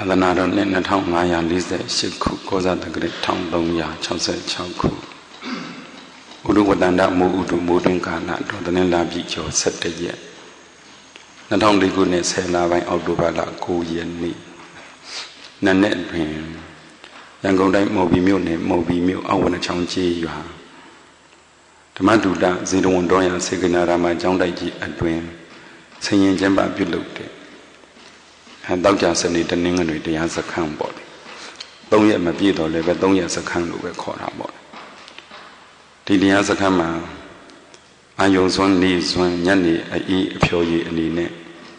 သာသနာတော်နှစ်2548ခုကောဇာတက္ကရာ1366ခုဥဒုဝတ္တန္တမိုးဥဒုမိုးတွင်ကာလတော်တနင်္လာပြည်ကျော်17ရက်2004ခုနှစ်10လပိုင်းအောက်တိုဘာလ9ရက်နေ့နနက်တွင်ရန်ကုန်တိုင်းမော်ဘီမြို့နယ်မော်ဘီမြို့အဝနချောင်းကြီးရွာဓမ္မဒုတဇေတဝန်တော်ရစေကနာရမကျောင်းတိုက်ကြီးအတွင်ဆင်ရင်ကျင်းပပြုလုပ်တဲ့တောက်ကြစနေတနင်္ဂနွေတရားစခန်းပေါ့3ရက်မပြည့်တော့လည်းပဲ3ရက်စခန်းလို့ပဲခေါ်တာပေါ့ဒီတရားစခန်းမှာအာယုံစွန်းနေစွန်းညနေအေးအဖျော်ရည်အနေနဲ့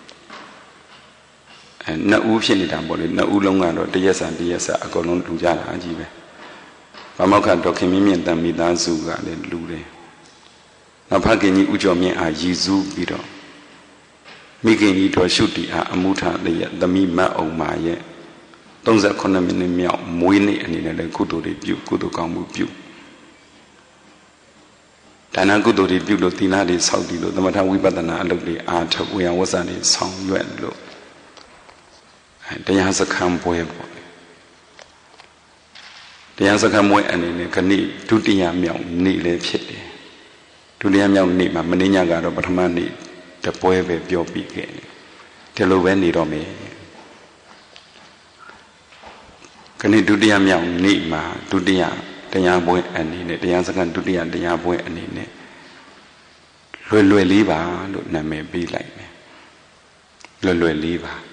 နှစ်ဦးဖြစ်နေတာပေါ့လေနှစ်ဦးလုံးကတော့တရက်စာအကုန်လုံးလူကြတာအကြီးပဲဗမောက္ခဒေါခင်မြင့်တန်မိသားစုကလည်းလူတယ်နောက်ဖခင်ကြီးဦးကျော်မြင့်အားရည်စူးပြီးတော့မိခင်ကြီးတော်ရှုတီအားအမှုထလျက်သမီးမတ်အောင်မာရဲ့38မိနစ်မြောက်မွေးနေ့အနေနဲ့လည်းကုသိုလ်တွေပြုကုသိုလ်ကောင်းမှုပြုဒါနကုသိုလ်တွေပြုလို့သီလတွေဆောက်တည်လို့သမထဝိပဿနာအလုပ်တွေအားထုတ်ဝေယဝဆတွေဆောင်ရွက်လို့တရားစခန်းပွဲပေါ့တရားစခန်းပွဲအနေနဲ့ခဏဒုတိယမြောက်နေ့လည်းဖြစ်တယ်ဒုတိယမြောက်နေ့မှာမင်းညကတော့ပထမနေ့တပွဲပဲပြောပြီးခဲ့တယ်ဒီလိုပဲနေတော့မယ်ခဏဒုတိယမြောက်နေ့မှာဒုတိယတရားပွဲအနေနဲ့တရားစခန်းဒုတိယတရားပွဲအနေနဲ့လွယ်လေးပါလို့နာမည်ပေးလိုက်မယ်လွယ်လေးပါ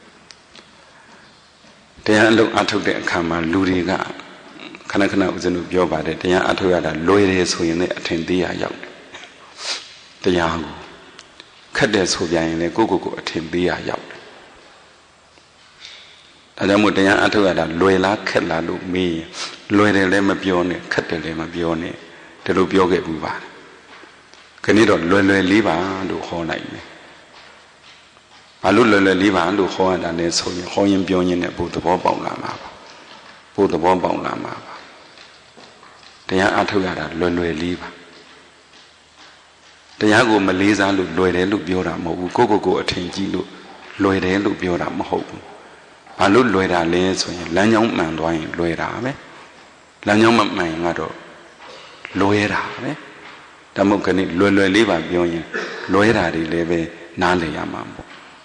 တရားအလုပ်အထုတ်တဲ့အခါမှာလူတွေကခဏခဏဦးဇင်းတို့ပြောပါတယ်တရားအထုတ်ရတာလွယ်တယ်ဆိုရင်လည်းအထင်သေးရရောက်တယ်တရားကိုခက်တယ်ဆိုပြန်ရင်လည်းကိုယ့်အထင်သေးရရောက်တယ်ဒါကြောင့်မို့တရားအထုတ်ရတာလွယ်လားခက်လားလို့မေးရင်လွယ်တယ်လည်းမပြောနဲ့ခက်တယ်လည်းမပြောနဲ့ဒီလိုပြောခဲ့ဘူးပါခဏတော့လွယ်လေးပါလို့ဟောလိုက်မယ်ဘာလို့လွယ်လေးပါလို့ဟောရတာလဲဆိုရင်ဟောရင်ပြောရင်လည်းဘုသဘောပေါက်လာမှာပါဘုသဘောပေါက်လာမှာပါတရားအထုတ်ရတာလွယ်လေးပါတရားကိုမလေးစားလို့လွယ်တယ်လို့ပြောတာမဟုတ်ဘူးကိုအထင်ကြီးလို့လွယ်တယ်လို့ပြောတာမဟုတ်ဘူးဘာလို့လွယ်တာလဲဆိုရင်လမ်းကြောင်းမှန်သွားရင်လွယ်တာပဲလမ်းကြောင်းမမှန်ရင်ကတော့လွယ်တာပဲဒါမှမဟုတ်ခဏလွယ်လေးပါပြောရင်လွယ်တာတွေလည်းပဲနားလည်ရမှာပေါ့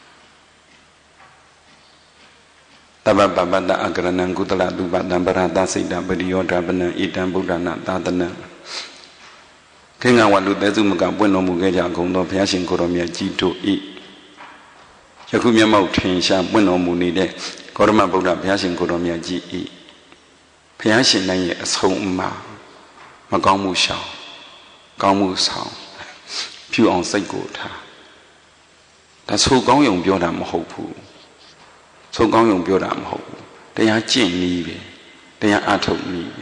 တပ္ပပတ္တအကရဏံကုသလတုပတံပရသစိတ်တပရိယောဓပနံဣတံဗုဒ္ဓနာသာသနံခေငါဝလူသေးစုမကပွင့်တော်မူခဲ့ကြကုန်သောဘုရားရှင်ကိုရောမြတ်ကြီးတို့ဤယခုမျက်မှောက်ထင်ရှားပွင့်တော်မူနေတဲ့ဂေါရမဗုဒ္ဓဘုရားရှင်ကိုရောမြတ်ကြီးဤဘုရားရှင်နိုင်ရဲ့အဆုံးအမမကောင်းမှုရှောင်ကောင်းမှုဆောင်ပြုအောင်စိတ်ကိုထားဒါဆိုကောင်းယုံပြောတာမဟုတ်ဘူးဆိုကောင်းယုံပြောတာမဟုတ်ဘူးတရားကျင့်နည်းပဲတရားအထုတ်နည်းပဲ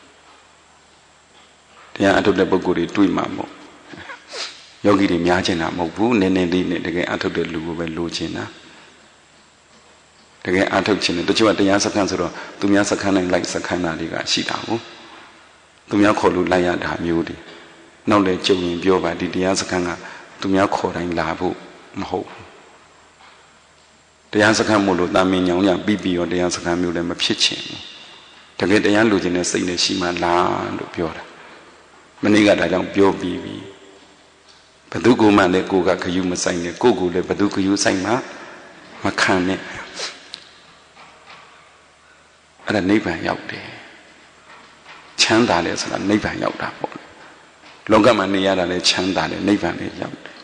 တရားအထုတ်တဲ့ပုဂ္ဂိုလ်တွေတွေ့မှာမို့ယောဂီတွေများချင်တာမဟုတ်ဘူးနည်းနည်းလေးနဲ့တကယ်အထုတ်တဲ့လူကိုပဲလိုချင်တာတကယ်အထုတ်ချင်တယ်တချို့ကတရားစခန်းဆိုတော့သူများစခန်းနိုင်လိုက်စခန်းသားတွေကရှိတာကိုသူများခေါ်လို့လိုက်ရတာမျိုးတွေနောက်လေကြုံရင်ပြောပါဒီတရားစခန်းကသူများခေါ်တိုင်းလာဖို့မဟုတ်ဘူးတရားစခန်းမို့လို့တာမင်ညောင်းညပြီးရောတရားစခန်းမျိုးလည်းမဖြစ်ချင်ဘူးတကယ်တရားလိုချင်တဲ့စိတ်နဲ့ရှိမှလားလို့ပြောတာမနေ့ကဒါကြောင့်ပြောပြီးပြီဘသူကိုမှလည်းကိုကခယူမဆိုင်နဲ့ကိုကိုလည်းဘသူခယူဆိုင်မှမခံနဲ့အဲ့ဒါနိဗ္ဗာန်ရောက်တယ်ချမ်းသာတယ်ဆိုတာနိဗ္ဗာန်ရောက်တာပေါ့လောကမှာနေရတာလည်းချမ်းသာတယ်နိဗ္ဗာန်လည်းရောက်တယ်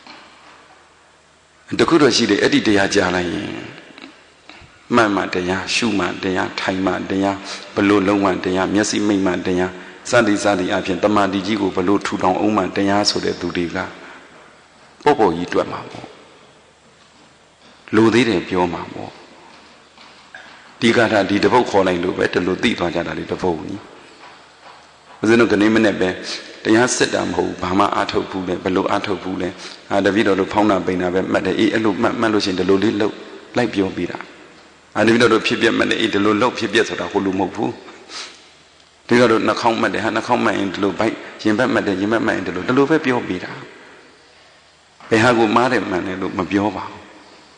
တခုတော့ရှိတယ်အဲ့ဒီတရားကြားလိုက်ရင်မှန်မှတရားရှုမှတရားထိုင်မှတရားဘလို့လုံးဝတရားမျက်စိမိတ်မှတရားစသည်အပြင်တမာတိကြီးကိုဘလို့ထူထောင်အောင်မှတရားဆိုတဲ့သူတွေကပေါ့ကြီးတွက်မှာပေါ့လူသေးတယ်ပြောမှာပေါ့ဒီကထာဒီတပုတ်ခေါ်လိုက်လို့ပဲတလူသိသွားကြတာလေတပုတ်ကြီးဦးဇင်းတို့ကနေမနဲ့ပဲတရားစစ်တာမဟုတ်ဘူးဘာမှအာထုတ်ဘူးလေဘလို့အာထုတ်ဘူးလေတပည့်တော်တို့ဖောင်းတာပိန်တာပဲမှတ်တယ်အေးအဲ့လိုမှတ်လို့ရှိရင်ဒီလိုလေးလှုပ်လိုက်ပြောပြီးတာတပည့်တော်တို့ဖြစ်ပြမှတ်တယ်အေးဒီလိုလှုပ်ဖြစ်ပြဆိုတာဟိုလိုမဟုတ်ဘူးဒီတော့နှာခေါင်းမှတ်တယ်ဟာနှာခေါင်းမှတ်ရင်ဒီလိုဘိုက်ရင်ဘက်မှတ်တယ်ရင်ဘက်မှတ်ရင်ဒီလိုပဲပြောပြီးတာဘယ်ဟာကိုမားတယ်မှန်တယ်လို့မပြောပါဘူး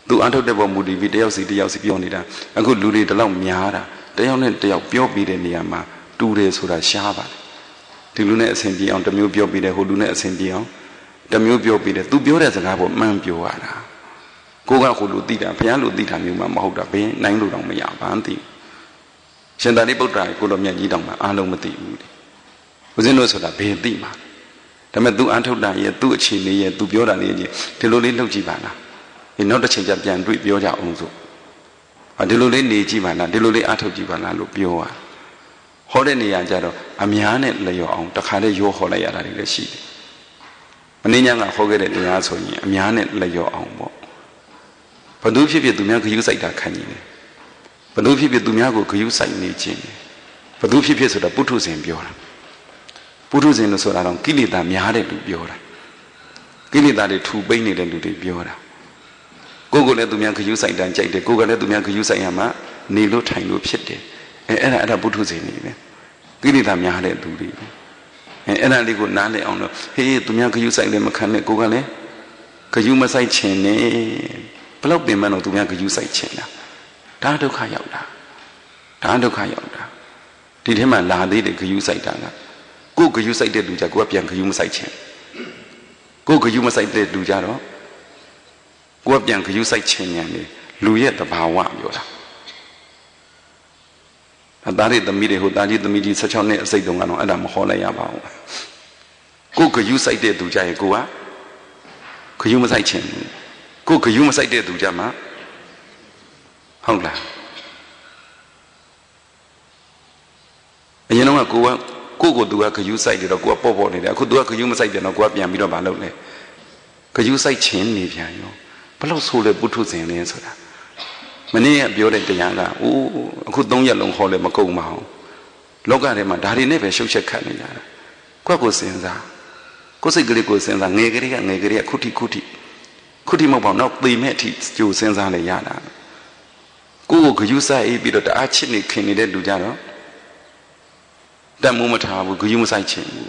သူအထုတ်တဲ့ပေါ်မူတည်ပြီးတယောက်စီပြောနေတာအခုလူတွေတလောက်များတာတယောက်နဲ့တယောက်ပြောပြီးတဲ့နေရာမှာတူတယ်ဆိုတာရှားပါတယ်ဒီလူနဲ့အဆင်ပြေအောင်တစ်မျိုးပြောပြီးတယ်ဟိုလူနဲ့အဆင်ပြေအောင်တစ်မျိုးပြောပြီးတယ်သူပြောတဲ့စကားပေါ်မှန်ပြောရတာကိုကဟိုလူသိတာဘုရားလူသိတာမျိုးမှမဟုတ်တာဘယ်နိုင်လို့တော့မရဘာမှမသိရှင်သာရိပုတ္တရာကိုလိုမြတ်ကြီးတောင်မှအားလုံးမသိဘူးဦးဇင်းတို့ဆိုတာဘယ်သိမှာဒါပေမဲ့သူအထုတ်တာရဲ့သူ့အခြေအနေရဲ့သူပြောတာလေးကြီးဒီလိုလေးလှုပ်ကြည့်ပါလားဒီနောက်တစ်ချိန်ကျပြန်တွေ့ပြောကြအောင်ဆိုဒီလိုလေးနေကြည့်ပါလားဒီလိုလေးအထုတ်ကြည့်ပါလားလို့ပြောတာဟောတဲ့နေရာကျတော့အများနဲ့လျော်အောင်တခါတည်းရောဟောလိုက်ရတာတွေလည်းရှိတယ်မင်းညာကဟောခဲ့တဲ့တရားဆိုရင်အများနဲ့လျော်အောင်ပေါ့ဘသူဖြစ်ဖြစ်သူများဂရုစိုက်တာခံနေတယ်ဘသူဖြစ်ဖြစ်သူများကိုဂရုစိုက်နေခြင်းဘသူဖြစ်ဖြစ်ဆိုတာပုထုဇဉ်ပြောတာပုထုဇဉ်လို့ဆိုတာတော့ကိလေသာများတဲ့လူပြောတာကိလေသာတွေထူပိနေတဲ့လူတွေပြောတာကိုယ်ကလည်းသူများဂရုစိုက်တန်ကြိုက်တယ်ကိုယ်ကလည်းသူများဂရုစိုက်ရမှနေလို့ထိုင်လို့ဖြစ်တယ်အဲ့ဒါပုထုဇဉ်နေပဲကိလေသာများတဲ့လူတွေအဲ့ဒါလေးကိုနားလည်အောင်လို့ဟေးသူများဂရုစိုက်လည်းမခံနဲ့ကိုယ်ကလည်းဂရုမစိုက်ခြင်းနဲ့ဘလောက်ပင်မလို့သူများဂရုစိုက်ခြင်းလားဒါဒုက္ခရောက်တာဒီထဲမှာလာသေးတယ်ဂရုစိုက်တာကကိုယ်ဂရုစိုက်တဲ့လူကြကိုယ်ကပြန်ဂရုမစိုက်ခြင်းကိုယ်ဂရုမစိုက်တဲ့လူကြတော့ကိုယ်ကပြန်ဂရုစိုက်ခြင်းညာလေလူရဲ့သဘာဝပြောတာသားရသမီးတွေဟိုသားကြီးသမီးကြီး16နှစ်အစိတ်တုန်းကတော့အဲ့ဒါမဟောလိုက်ရပါဘူးကိုယ်ဂရုစိုက်တဲ့သူကြရင်ကိုယ်ကဂရုမစိုက်ခြင်းကိုယ်ဂရုမစိုက်တဲ့သူကြမှာဟုတ်လားအရင်တော့ကိုသူကဂရုစိုက်တယ်တော့ကိုကပေါ့နေတယ်အခုသူကဂရုမစိုက်တယ်တော့ကိုကပြန်ပြီးတော့မလုပ်နဲ့ဂရုစိုက်ခြင်းနေပြန်ရောဘလို့ဆိုလဲပုထုဇဉ်လဲဆိုတာမနေ့ကပြောတဲ့တရားကအခု3ရက်လုံးဟောလဲမကုန်ပါဘူးလောကထဲမှာဒါတွေနဲ့ပဲရှုပ်ချက်ခတ်နေကြတာကိုယ့်ကိုစဉ်းစားကိုယ်စိတ်ကလေးကိုစဉ်းစားငယ်ကလေးကခုထိမဟုတ်ပါဘူးနောက်သိမဲ့အထိကြိုစဉ်းစားလဲရတာကိုယ်ကိုဂရုစိုက်ပြီးတော့တအားချစ်နေခင်နေတဲ့လူကြတော့တတ်မှုမထားဘူးဂရုမစိုက်ချင်ဘူး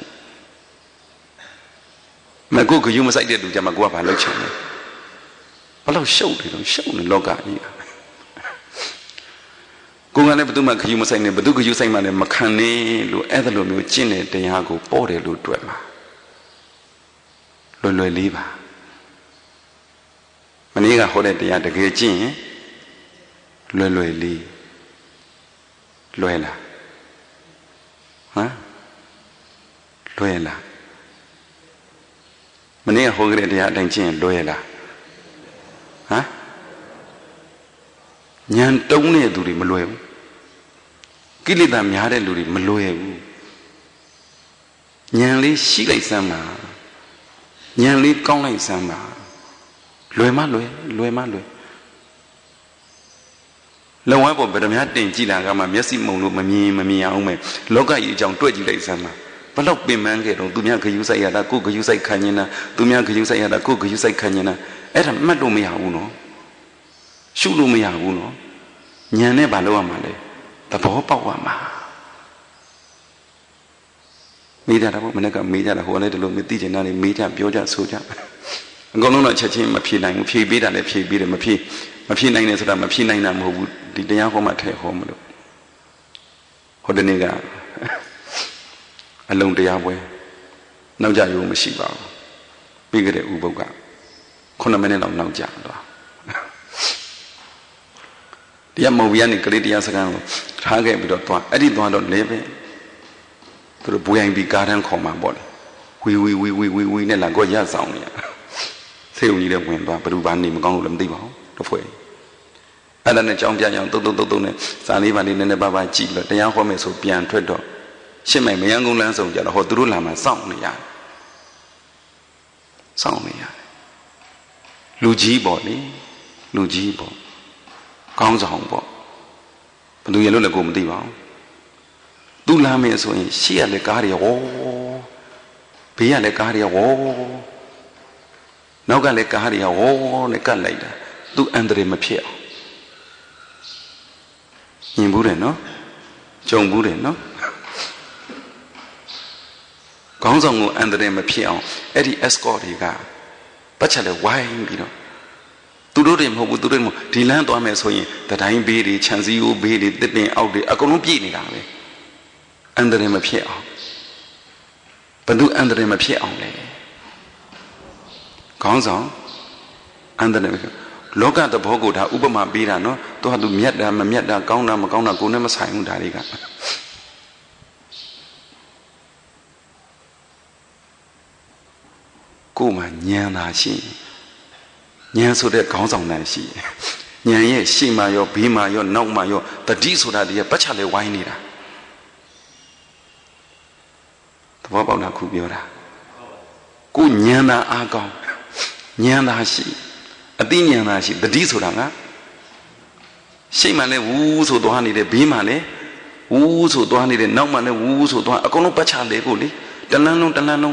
မကိုဂရုမစိုက်တဲ့လူကြမှာကိုကဘာလုပ်ချင်လဲဘလို့ရှုပ်တယ်တော့ရှုပ်နေလောကကြီးကိုယ်ကလည်းဘယ်သူမှဂရုမစိုက်နဲ့ဘယ်သူဂရုစိုက်မှလည်းမခံနဲ့လို့အဲ့ဒါလိုမျိုးကျင့်တဲ့တရားကိုပေါ်တယ်လို့တွေ့မှာလွယ်လေးပါမနေ့ကဟောတဲ့တရားတကယ်ကျင့်ရင်လွယ်လေးလွယ်လားလွယ်လားမနေ့ကဟောခဲ့တဲ့တရားအတိုင်းကျင့်ရင်လွယ်လားဉာဏ်တုံးတဲ့သူတွေမလွယ်ဘူးကိလေသာများတဲ့လူတွေမလွယ်ဘူးဉာဏ်လေးရှိလိုက်စမ်းပါဉာဏ်လေးကောင်းလိုက်စမ်းပါလွယ်မလွယ်လုံဝဲပေါ်ဗဒမြတ်တင်ကြည့်လာကမှမျက်စိမုံလို့မမြင်အောင်မယ်လောကကြီးအကြောင်းတွေ့ကြည့်လိုက်စမ်းပါဘလောက်ပင်ပန်းခဲ့တော့သူများဂရုစိုက်ရတာကိုဂရုစိုက်ခံနေတာသူများဂရုစိုက်ရတာကိုဂရုစိုက်ခံနေတာအဲ့ဒါမှတ်လို့မရဘူးနော်ရှုလို့မရဘူးနော်ဉာဏ်နဲ့ဘာလုပ်ရမှာလဲသဘောပေါက်ရမှာမေးကြတာပေါ့မနေ့ကမေးကြတာဟိုလည်းဒီလိုမသိချင်တာတွေမေးကြပြောကြဆိုကြအကုန်လုံးတော့ချက်ချင်းမဖြေနိုင်ဘူးဖြေပေးတာလည်းဖြေပေးတယ်မဖြေနိုင်တယ်ဆိုတာမဖြေနိုင်တာမဟုတ်ဘူးဒီတရားဟောမှထဲဟောမလို့ဟိုတနေ့ကအလုံးတရားပွဲနောက်ကြရုံမရှိပါဘူးပြီးကြတဲ့ဥပုပ်က9မိနစ်လောက်နောက်ကြသွားတရားမဟုတ်ဘူးကနေကလေးတရားစကားကိုထားခဲ့ပြီးတော့သွားအဲ့ဒီသွားတော့လဲပဲသူတို့ဘူယိုင်ပြီးကားတန်းခေါ်မှာပေါ့လေဝီနဲ့လာကိုရဆောင်နေရဆေးုံကြီးလည်းဝင်သွားဘယ်သူဘာနေမကောင်းလို့လည်းမသိပါဘူးတစ်ဖွဲ့အဲ့ဒါနဲ့ကြောင်းပြအောင်တုတ်နဲ့စာလေးပါလေးနည်းနည်းပါးပါးကြည့်ပြီးတော့တရားဟောမယ်ဆိုပြန်ထွက်တော့ရှင်းမိုင်မယန်းကုန်းလမ်းဆောင်ကြတော့ဟောသူတို့လာမှစောင့်နေရတယ်လူကြီးပေါ့လေလူကြီးပေါ့ကောင်းဆောင်ပေါ့ဘယ်သူရလို့လည်းကိုမသိပါဘူးသူလာမယ်ဆိုရင်ရှေ့ရလေကားတွေဟောဘေးရလေကားတွေဟောနောက်ကလည်းကားတွေကဟောနဲ့ကတ်လိုက်တာသူအန္တရာယ်မဖြစ်အောင်မြင်ဘူးတယ်နော်ကြုံဘူးတယ်နော်ခေါင်းဆောင်ကိုအန္တရာယ်မဖြစ်အောင်အဲ့ဒီ escort တွေကပတ်ချက်လဲဝိုင်းပြီးတော့သူတို့တွေမဟုတ်ဘူးသူတို့တွေဒီလမ်းသွားမယ်ဆိုရင်တတိုင်းဘေးတွေခြံစည်းရိုးဘေးတွေတစ်ပင်အောက်တွေအကုန်လုံးပြည့်နေတာပဲအန္တရာယ်မဖြစ်အောင်ဘယ်သူအန္တရာယ်မဖြစ်အောင်လဲခေါင်းဆောင်အန္တရာယ်လောကသဘောကိုဒါဥပမာပေးတာနော်သူကသူမြတ်တာမမြတ်တာကောင်းတာမကောင်းတာကိုယ်နဲ့မဆိုင်ဘူးဒါတွေကကိုယ်မှာဉာဏ်သာရှိဉာဏ်ဆိုတဲ့ခေါင်းဆောင်တန်းရှိဉာဏ်ရဲ့ရှေ့မှာရောဘေးမှာရောနောက်မှာရောတတိဆိုတာတည်းပတ်ချလဲဝိုင်းနေတာသဘောပေါက်တာခုပြောတာကိုဉာဏ်သာအားကောင်းဉာဏ်သာရှိအသိဉာဏ်သာရှိတတိဆိုတာကရှေ့မှာလဲဝူးဆိုသွားနေတယ်ဘေးမှာလဲဝူးဆိုသွားနေတယ်နောက်မှာလဲဝူးဆိုသွားအကုန်လုံးပတ်ချလဲကိုလေတလန်းလုံးဉာဏ်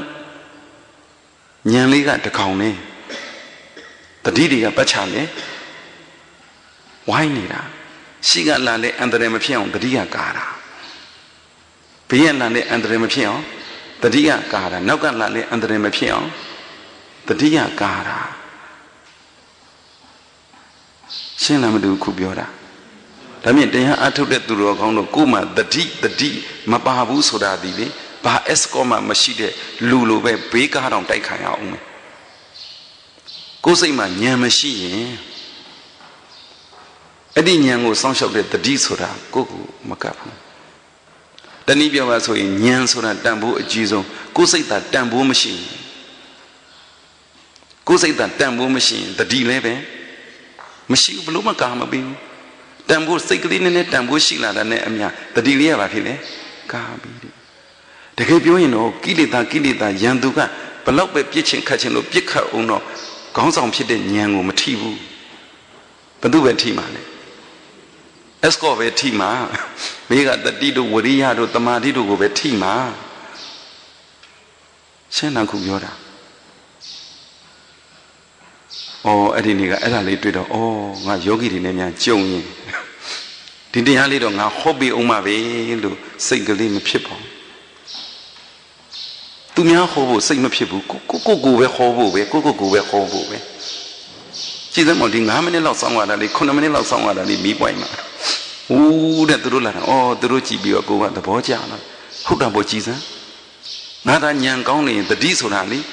လေးကတကောင်နေတတိတွေကပတ်ချလဲဝိုင်းနေတာရှိကလာတဲ့အန္တရာယ်မဖြစ်အောင်တတိကကာတာဘေးကလာတဲ့အန္တရာယ်မဖြစ်အောင်တတိယကာတာနောက်ကလာတဲ့အန္တရာယ်မဖြစ်အောင်တတိယကာတာရှင်းလားမတူခုပြောတာဒါမြင်တရားအထုတ်တဲ့သူတော်ကောင်းတို့ကိုယ်မှတတိမပါဘူးဆိုတာဒီလေဘာအစကောမှမရှိတဲ့လူလိုပဲဘေးကားတောင်တိုက်ခိုင်အောင်မယ်ကိုယ်စိတ်မှာဉာဏ်မရှိရင်အဲ့ဒီဉာဏ်ကိုစောင့်ရှောက်တဲ့တတိဆိုတာကိုယ့်ကိုမကပ်ဘူးတနည်းပြောပါဆိုရင်ဉာဏ်ဆိုတာတန်ဖိုးအကြီးဆုံးကိုယ်စိတ်သာတန်ဖိုးမရှိရင်ကိုယ်စိတ်သာတန်ဖိုးမရှိရင်တတိလည်းပဲမရှိဘူးဘလို့မကာမပေးဘူးတန်ဖိုးစိတ်ကလေးနဲ့တန်ဖိုးရှိလာတာနဲ့အမြတတိလေးရပါဖြစ်လေကာပြီးတကယ်ပြောရင်တော့ကိလေသာယံသူကဘလောက်ပဲပြစ်ချင်ခတ်ချင်လို့ပြစ်ခတ်အောင်တော့ခေါင်းဆောင်ဖြစ်တဲ့ဉာဏ်ကိုမထိဘူးဘယ်သူပဲထိမှာလဲအစကောပဲထိမှာဘေးကတတိတို့ဝရိယတို့တမာတိတို့ကိုပဲထိမှာရှင်းတာခုပြောတာအဲ့ဒီနေ့ကအဲ့ဒါလေးတွေ့တော့ငါယောဂီတွေနဲ့များကြုံရင်ဒီတရားလေးတော့ငါဟောပြီးအောင်ပါပဲလို့စိတ်ကလေးမဖြစ်ပါဘူးသူများဟောဖို့စိတ်မဖြစ်ဘူးကိုပဲဟောဖို့ပဲကိုပဲဟောဖို့ပဲကြည့်စမ်းမဒီ9မိနစ်လောက်စောင့်ရတာလေ9မိနစ်လောက်စောင့်ရတာလေမီးပွိုင်မှာဦးတဲ့သူတို့လာတာသူတို့ကြည့်ပြီးတော့ကိုကသဘောကျလာဟုတ်တာပေါ့ကြည်စမ်းငါသာညံကောင်းနေရင်တတိဆိုတာလေ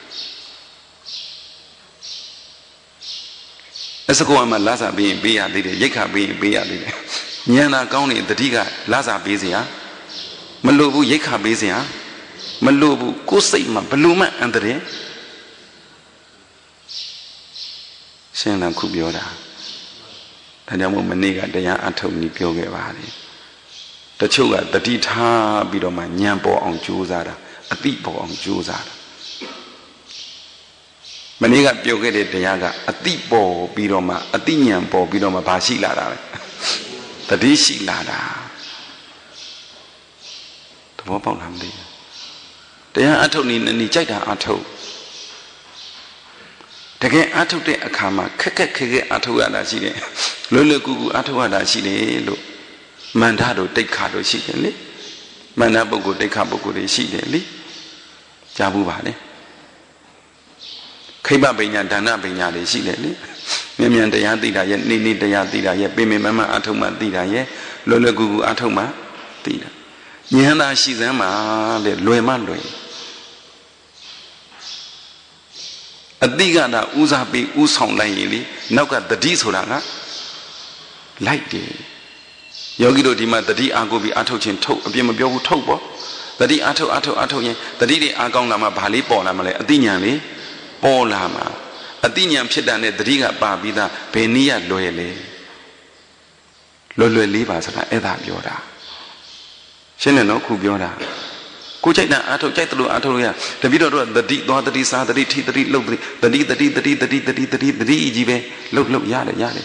အစကောမှလာစားပြီးရင်ပေးရသေးတယ်ရိတ်ခါပြီးရင်ပေးရသေးတယ်ညံသာကောင်းနေတတိကလာစားပေးစရာမလိုဘူးရိတ်ခါပေးစရာမလိုဘူးကိုယ်စိတ်မှာဘလို့မှအန္တရာယ်ရှင်းလားခုပြောတာဒါကြောင့်မို့မနေ့ကတရားအထုတ်နေပြောခဲ့ပါတယ်တချို့ကတတိထားပြီးတော့မှညံပေါ်အောင်ကြိုးစားတာအတိပေါ်အောင်ကြိုးစားတာမနေ့ကပြောခဲ့တဲ့တရားကအတိပေါ်ပြီးတော့မှအတိညံပေါ်ပြီးတော့မှဘာရှိလာတာလဲတတိရှိလာတာသဘောပေါက်လားမသိဘူးတရားအထုတ်နေကြိုက်တာအထုတ်တကယ်အထုတ်တဲ့အခါမှာခက်အထုတ်ရတာရှိတယ်လွယ်ကူကူအထုတ်ရတာရှိတယ်လို့မန္တတို့တိတ်ခါတို့ရှိတယ်လေမန္တပုဂ္ဂိုလ်တိတ်ခါပုဂ္ဂိုလ်တွေရှိတယ်လေကြားဘူးပါလေခိဗ္ဗပညာဒါနပညာတွေရှိတယ်လေမြန်တရားသိတာရဲ့နေတရားသိတာရဲ့ပင်မအထုတ်မှသိတာရဲ့လွယ်ကူကူအထုတ်မှသိတာဉာဏ်သာရှိစမ်းမှာလေလွယ်မှလွယ်အတိကတာဥစားပြီးဥဆောင်လိုက်ရင်လေနောက်ကတတိဆိုတာကလိုက်တယ်ယောဂီတို့ဒီမှာတတိအာကိုပြီးအထုတ်ခြင်းထုတ်အပြစ်မပြောဘူးထုတ်ပေါ့တတိအထုတ်ရင်တတိတွေအာကောင်းလာမှဘာလေးပေါ်လာမလဲအတိညာလေးပေါ်လာမှာအတိညာဖြစ်တာနဲ့တတိကပါပြီးသားဘယ်နည်းရလွယ်လေလွယ်လေးပါဆိုတာအဲ့ဒါပြောတာရှင်းတယ်နော်ခုပြောတာကိုကြိုက်တာအထုတ်ကြိုက်တယ်လို့အထုတ်လို့ရတပိတော့တတိသွားတတိစားတတိထိတတိလှုပ်တတိကြီးပဲလှုပ်ရတယ်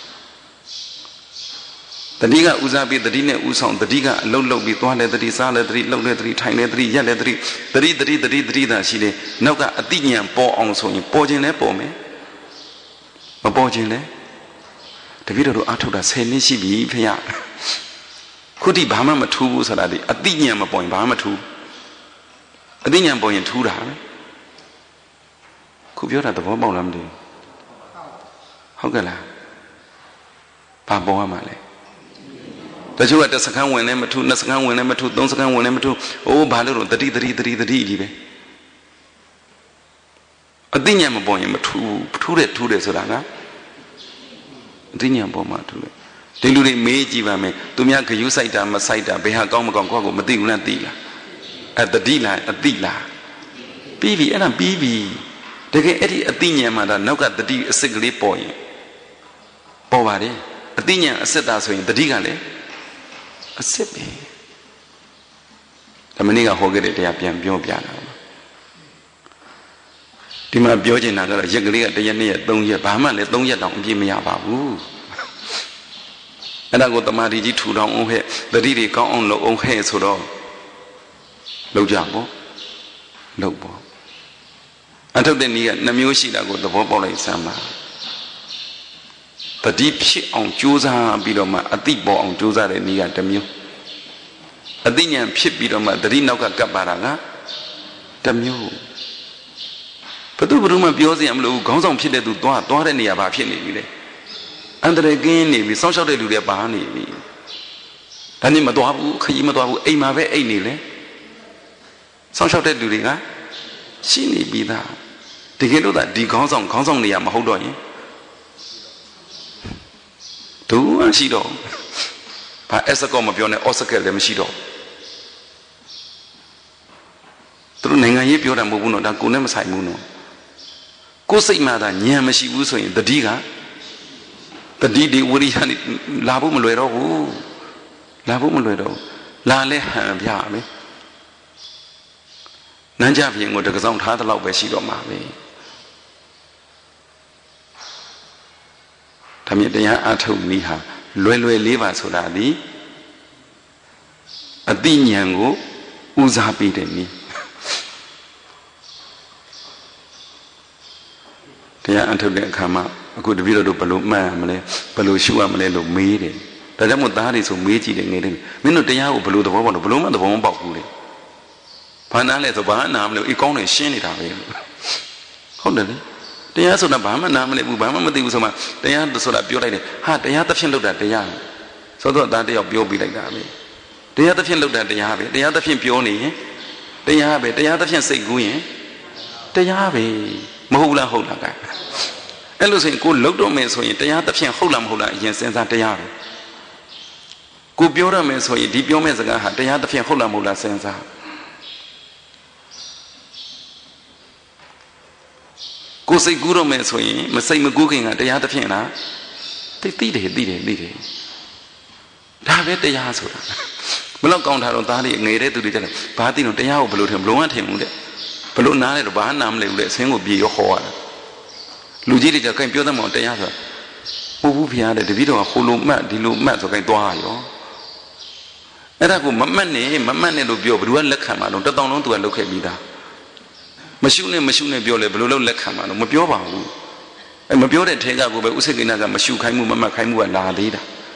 တတိကဥစားပြီးတတိနဲ့ဥဆောင်တတိကအလှုပ်ပြီးသွားလဲတတိစားလဲတတိလှုပ်လဲတတိထိုင်လဲတတိရက်လဲတတိသာရှိတယ်နောက်ကအတိညာပေါ်အောင်ဆိုရင်ပေါ်ခြင်းလဲပေါ်မယ်မပေါ်ခြင်းလဲတပိတော့အထုတ်တာ10နှစ်ရှိပြီဖေရခုတိဘာမှမထူးဘူးဆိုတာဒီအတိညာမပေါ်ရင်ဘာမှမထူးအတိညာပေါ်ရင်ထူးတာပဲခုပြောတာသဘောပေါက်လားမသိဘူးဟဟုတ်ကဲ့လားဘာပေါ်ရမှာလဲတချို့ကတစ်စက္ကန့်ဝင်လည်းမထူးနှစ်စက္ကန့်ဝင်လည်းမထူးသုံးစက္ကန့်ဝင်လည်းမထူးအိုးဘာလို့တော့တတိကြီးပဲအသိဉာဏ်မပေါ်ရင်မထူးတယ်ဆိုတာကအသိဉာဏ်ပေါ်မှာထူးတယ်ဒီလူတွေမေးကြည့်ပါမယ်သူများဂယုစိုက်တာမစိုက်တာဘယ်ဟာကောင်းမကောင်းကိုယ့်ကိုမသိဘူးလားသိလားတတိလားအသိလားပြီးပြီအဲ့ဒါပြီးပြီတကယ်အဲ့ဒီအသိဉာဏ်မှာဒါနောက်ကတတိအစစ်ကလေးပေါ်ရင်ပေါ်ပါတယ်အသိဉာဏ်အစစ်တာဆိုရင်တတိကလည်းအစစ်ပဲဓမ္မနည်းကဟောခဲ့တဲ့တရားပြန်ပြောပြတာဒီမှာပြောချင်တာကတော့ရက်ကလေးကတစ်ရက်နှစ်ရက်သုံးရက်ဘာမှလည်း3ရက်တောင်အပြည့်မရပါဘူးအဲ့ဒါကိုတမာတိကြီးထူထောင်အောင်ဟဲ့တတိတွေကောင်းအောင်လုပ်အောင်ဟဲ့ဆိုတော့လုပ်ကြပေါ့လုပ်ပေါ့အထုတ်တဲ့နည်းက2မျိုးရှိတာကိုသဘောပေါက်လိုက်စမ်းပါတတိဖြစ်အောင်ကြိုးစားပြီးတော့မှအတိပေါ်အောင်ကြိုးစားတဲ့နည်းက1မျိုးအတိဉာဏ်ဖြစ်ပြီးတော့မှတတိနောက်ကကပ်ပါတာက1မျိုးဘယ်သူမှပြောစရာမလိုဘူးခေါင်းဆောင်ဖြစ်တဲ့သူသွားတဲ့နေရာဘာဖြစ်နေပြီလဲအန္တရာယ်ကင်းနေပြီစောင့်ရှောက်တဲ့လူတွေပါနေပြီဒါနဲ့မသွားဘူးခရီးမသွားဘူးအိမ်မှာပဲအိတ်နေလေစောင့်ရှောက်တဲ့လူတွေကရှိနေပြီသားတကယ်လို့သာဒီခေါင်းဆောင်နေရာမဟုတ်တော့ရင်ဒူးမရှိတော့ဘာအစကောမပြောနဲ့အော်စကက်လည်းမရှိတော့သူတို့နိုင်ငံရေးပြောတာမဟုတ်ဘူးနော်ဒါကိုယ်နဲ့မဆိုင်ဘူးနော်ကိုယ်စိတ်မှသာဉာဏ်မရှိဘူးဆိုရင်တတိဒီဝိရိယနဲ့လာဖို့မလွယ်တော့ဘူးလာလဲဟန်ပြမယ်နန်းကြပြင်ကိုတကဆောင်ထားတဲ့လောက်ပဲရှိတော့မှာပဲဒါမြင်တရားအထုတ်နည်းဟာလွယ်လေးပါဆိုတာဒီအသိဉာဏ်ကိုဦးစားပေးတဲ့နည်းတရားအထုတ်တဲ့အခါမှာအခုတပည့်တော်တို့ဘယ်လိုမှတ်ရမလဲဘယ်လိုရှုရမလဲလို့မေးတယ်ဒါကြောင့်မို့သားတွေဆိုမေးကြည့်တယ်ငယ်လေးမင်းတို့တရားကိုဘယ်လိုသဘောပေါက်လို့ဘယ်လိုမှသဘောမပေါက်ဘူးလေဘာနာလဲဆိုဘာနာမလဲအေးကောင်းတယ်ရှင်းနေတာပဲဟုတ်တယ်လေတရားဆိုတာဘာမှနာမလဲဘူးဘာမှမသိဘူးဆိုမှတရားဆိုတာပြောလိုက်တယ်ဟာတရားတစ်ဖြင့်လောက်တာတရားဆိုတော့သားတယောက်ပြောပြလိုက်တာပဲတရားတစ်ဖြင့်လောက်တာတရားပဲတရားတစ်ဖြင့်ပြောနေရင်တရားပဲတရားတစ်ဖြင့်စိတ်ကူးရင်တရားပဲမဟုတ်လားဟုတ်လားကဲအဲ့လိုဆိုရင်ကိုလှုပ်တော့မယ်ဆိုရင်တရားတစ်ဖြင့်ဟုတ်လားမဟုတ်လားအရင်စဉ်းစားတရားပဲကိုပြောရမယ်ဆိုရင်ဒီပြောမဲ့စကားဟာတရားတစ်ဖြင့်ဟုတ်လားမဟုတ်လားစဉ်းစားကိုစိတ်ကူးတော့မယ်ဆိုရင်မစိတ်မကူးခင်ကတရားတစ်ဖြင့်လားသိတယ်ဒါပဲတရားဆိုတာဘလို့ကောင်းတာတော့သားလေးငယ်တဲ့သူတွေကြတယ်ဘာသိလို့တရားကိုဘလို့ထင်ဘလို့မှထင်ဘူးတဲ့ဘလို့နားလဲတော့ဘာနားမလဲဘူးလေအစင်းကိုပြေရောဟောရတာလူကြီးတွေကခိုင်ပြောသမောတရားဆိုတာဟုတ်ဘူးဖျားတဲ့တပည့်တော်ကဟိုလိုမှတ်ဒီလိုမှတ်ဆိုခိုင်သွားရောအဲ့ဒါကိုမမှတ်နဲ့လို့ပြောဘယ်သူကလက်ခံမှာတော့1000လုံးသူကလုပ်ခဲ့ပြီးသားမရှုနဲ့ပြောလေဘယ်လိုလုပ်လက်ခံမှာတော့မပြောပါဘူးအဲ့မပြောတဲ့ထဲကကိုပဲဥစ္စေကိနာကမရှုခိုင်းမှုမမှတ်ခိုင်းမှုကလာသေးတာ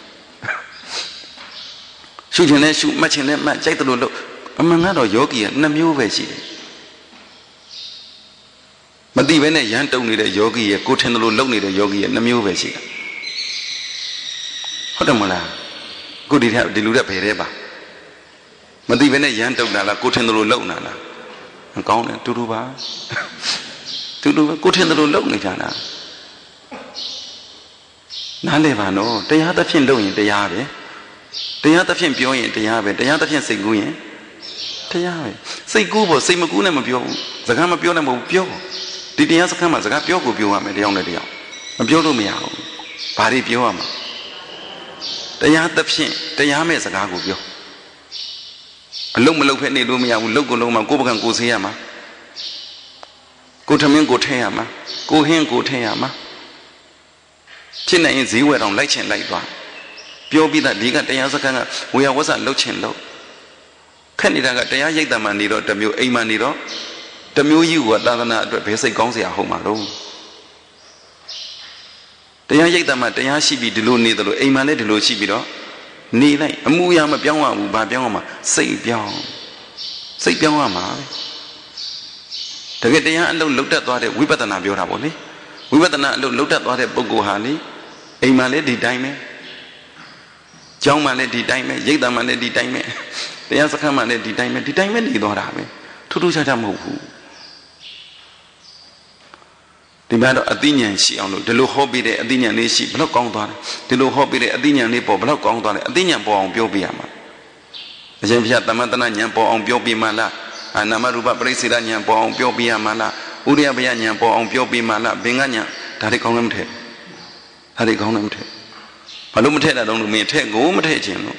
ရှုခြင်းနဲ့ရှုမှတ်ခြင်းနဲ့မှတ်ကြိုက်တယ်လို့လုပ်အမှန်ကတော့ယောဂီက2မျိုးပဲရှိတယ်မသိဘဲနဲ့ရမ်းတုံနေတဲ့ယောဂီရဲ့ကိုထင်တယ်လို့လုပ်နေတဲ့ယောဂီရဲ့2မျိုးပဲရှိတယ်ဟုတ်တယ်မလားအခုဒီလူတဲ့ဘယ်တဲ့ပါမသိဘဲနဲ့ရမ်းတုံတာလားကိုထင်တယ်လို့လုပ်နာလားမကောင်းတယ်တူပါကိုထင်တယ်လို့လုပ်နေကြတာနားလည်ပါနော်တရားသဖြင့်လုပ်ရင်တရားပဲတရားသဖြင့်ပြောရင်တရားပဲတရားသဖြင့်စိတ်ကူးရင်တရားပဲစိတ်ကူးဖို့စိတ်မကူးနဲ့မပြောဘူးစကားမပြောနဲ့မဟုတ်ပြောဒီတရားစခန်းမှာစကားပြောကိုပြောရမယ်တယောက်နဲ့တယောက်မပြောလို့မရဘူးဘာတွေပြောရမှာတရားသဖြင့်တရားမဲ့စကားကိုပြောအလုံးမလုံးဖက်နေလို့မရဘူးလုံးကိုလုံးမှာကိုယ်ပကံကိုဆေးရမှာကိုထမင်းကိုထဲရမှာကိုဟင်းကိုထဲရမှာဖြစ်နေရင်ဈေးဝယ်တော့လိုက်ချင်လိုက်သွားပြောပြီးသားဒီကတရားစခန်းကဝေယဝဆလှုပ်ချင်လို့ခက်နေတာကတရားရိပ်တံမှနေတော့တစ်မျိုးအိမ်မှနေတော့တစ်မျိုးကြီးကသာသနာအတွက်ဘယ်စိတ်ကောင်းစရာဟုတ်မှာလို့တရားရိပ်တံမှတရားရှိပြီးဒီလိုနေတယ်လို့အိမ်မှလည်းဒီလိုရှိပြီးတော့နေလိုက်အမှုအရာမပြောင်းရဘူးဘာပြောင်းရမှာစိတ်ပြောင်းရမှာပဲတကယ်တရားအလုံးလုတ်တက်သွားတဲ့ဝိပဿနာပြောတာပေါ့လေဝိပဿနာအလုပ်လုပ်တတ်သွားတဲ့ပုဂ္ဂိုလ်ဟာလေအိမ်မှာလည်းဒီတိုင်းပဲကျောင်းမှာလည်းဒီတိုင်းပဲရိပ်သာမှာလည်းဒီတိုင်းပဲတရားစခန်းမှာလည်းဒီတိုင်းပဲနေသွားတာပဲထူးထူးခြားခြားမဟုတ်ဘူးဒီမှာတော့အသိဉာဏ်ရှိအောင်လို့ဒီလိုဟောပြီးတဲ့အသိဉာဏ်လေးရှိဘလောက်ကောင်းသွားတယ်ဒီလိုဟောပြီးတဲ့အသိဉာဏ်လေးပေါ်ဘလောက်ကောင်းသွားတယ်အသိဉာဏ်ပေါ်အောင်ပြောပြရမှာအရှင်ဘုရားသမန္တနာဉာဏ်ပေါ်အောင်ပြောပြမှလားနာမရူပပရိစ္ဆေဒဉာဏ်ပေါ်အောင်ပြောပြရမှာလားဥရိယဘယဉာဏ်ပေါ်အောင်ပြောပြမှလားဘင်္ဂဉာဏ်ဒါတွေကောင်းလည်းမထည့်ဒါတွေကောင်းလည်းမထည့်ဘာလို့မထည့်တာတော့လို့မင်းထည့်ကိုမထည့်ခြင်းလို့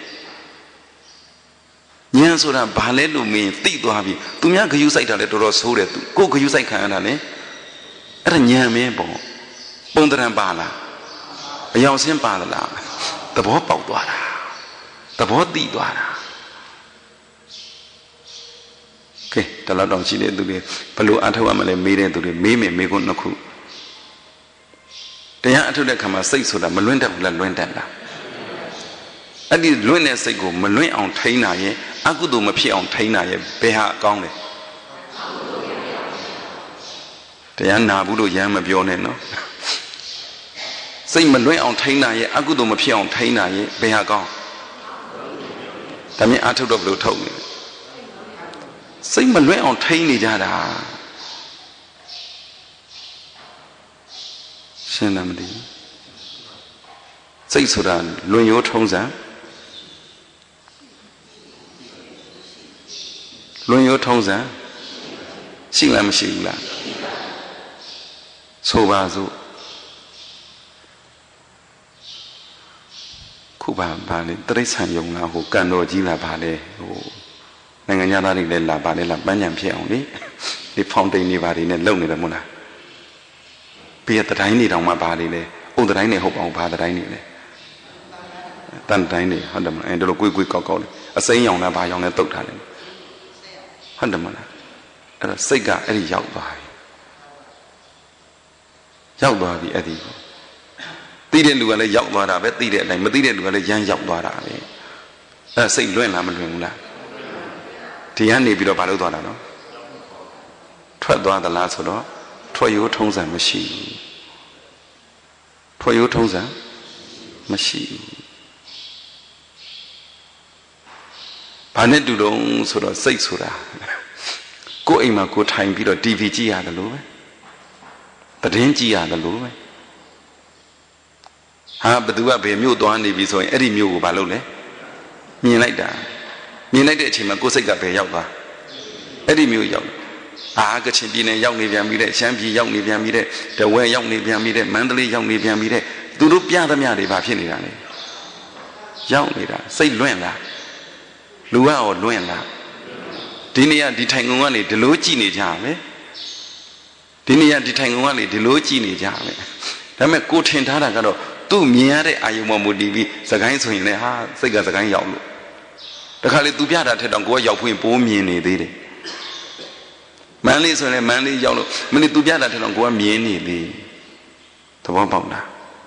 ဉာဏ်ဆိုတာဘာလဲလို့မင်းသိသွားပြီသူများဂယုစိုက်တာလဲတော်တော်ဆိုးတယ်သူကိုယ်ဂယုစိုက်ခံရတာလဲအဲ့ဒါဉာဏ်မင်းပေါ့ပုံတရံပါလားအယောင်ဆင်းပါသလားသဘောပေါက်သွားတာသဘောသိသွားတာကဲတလောက်တောင်ရှိတဲ့သူတွေဘလို့အထောက်အမလဲမေးတဲ့သူတွေမေးမယ်မေးခွန်းနှစ်ခုတရားအထုတ်တဲ့ခါမှာစိတ်ဆိုတာမလွင့်တတ်ဘူးလားလွင့်တတ်လားအဲ့ဒီလွင့်တဲ့စိတ်ကိုမလွင့်အောင်ထိန်းတာရဲ့အကုသိုလ်မဖြစ်အောင်ထိန်းတာရဲ့ဘယ်ဟာအကောင်းလဲတရားနာဘူးလို့ရမ်းမပြောနဲ့နော်စိတ်မလွင့်အောင်ထိန်းတာရဲ့အကုသိုလ်မဖြစ်အောင်ထိန်းတာရဲ့ဘယ်ဟာကောင်းဒါမြင်အထုတ်တော့ဘလို့ထုတ်နေစိတ်မလွင့်အောင်ထိန်းနေကြတာရှင်းတယ်မသိစိတ်ဆိုတာလွန်ရိုးထုံးစံလွန်ရိုးထုံးစံရှိလားမရှိဘူးလားဆိုပါစို့ခုပါလေတရိစ္ဆာန်ယုံလားဟိုကံတော်ကြီးလားပါလေဟိုနိုင်ငံသားတွေလည်းလာပါလေလားပန်းညံဖြစ်အောင်လေဒီဖောင်တိန်တွေပါတွေနဲ့လုံနေတယ်မို့လားပြီးရတဲ့တိုင်းတွေတောင်မှပါလေလေဥဒ္ဒတိုင်းတွေဟုတ်ပါအောင်ဘာတိုင်းတွေလဲတန်တိုင်းတွေဟုတ်တယ်မလားအဲဒီလိုကိုယ်ကောက်ကောက်လေအစိမ်းရောင်လားဘာရောင်လဲတုတ်ထားတယ်ဟုတ်တယ်မလားအဲ့တော့စိတ်ကအဲ့ဒီရောက်သွားပြီအဲ့ဒီသိတဲ့လူကလည်းရောက်သွားတာပဲသိတဲ့အတိုင်းမသိတဲ့လူကလည်းရမ်းရောက်သွားတာပဲအဲ့စိတ်လွင့်လားမလွင့်ဘူးလားဒီကနေပြီးတော့ဘာလုပ်သွားတာနော်ထွက်သွားသလားဆိုတော့ထွက်ရိုးထုံးစံမရှိဘူးထွက်ရိုးထုံးစံမရှိဘူးဘာနဲ့တူတုံးဆိုတော့စိတ်ဆိုတာကိုယ်အိမ်မှာကိုထိုင်ပြီးတော့ TV ကြည့်ရတယ်လို့ပဲသတင်းကြည့်ရတယ်လို့ပဲဟာဘသူကဘယ်မြို့သွားနေပြီဆိုရင်အဲ့ဒီမြို့ကိုဘာလုပ်လဲမြင်လိုက်တဲ့အချိန်မှာကိုယ်စိတ်ကဘယ်ရောက်သွားအဲ့ဒီမြို့ရောက်ကချင်ပြည်နယ်ရောက်နေပြန်ပြီတဲ့ရှမ်းပြည်ရောက်နေပြန်ပြီတဲ့တဝဲရောက်နေပြန်ပြီတဲ့မန္တလေးရောက်နေပြန်ပြီတဲ့သူတို့ပြသမျှတွေဘာဖြစ်နေတာလဲရောက်နေတာစိတ်လွင့်လားလူကရောလွင့်လားဒီနေရာဒီထိုင်ကုန်ကနေဒီလိုကြည့်နေကြမယ်ဒီနေရာဒီထိုင်ကုန်ကနေဒီလိုကြည့်နေကြမယ်ဒါပေမဲ့ကိုထင်ထားတာကတော့သူ့မြင်ရတဲ့အာယုံပေါ်မူတည်ပြီးစကိုင်းဆိုရင်လည်းဟာစိတ်ကစကိုင်းရောက်လို့တခါလေသူပြတာထက်တောင်ကိုကရောက်ဖွင့်ပိုးမြင်နေသေးတယ်မန်းလေးဆိုရင်မန်းလေးရောက်လို့မင်းသူပြတာထက်တော့ကိုကမြင်နေလေသဘောပေါက်လား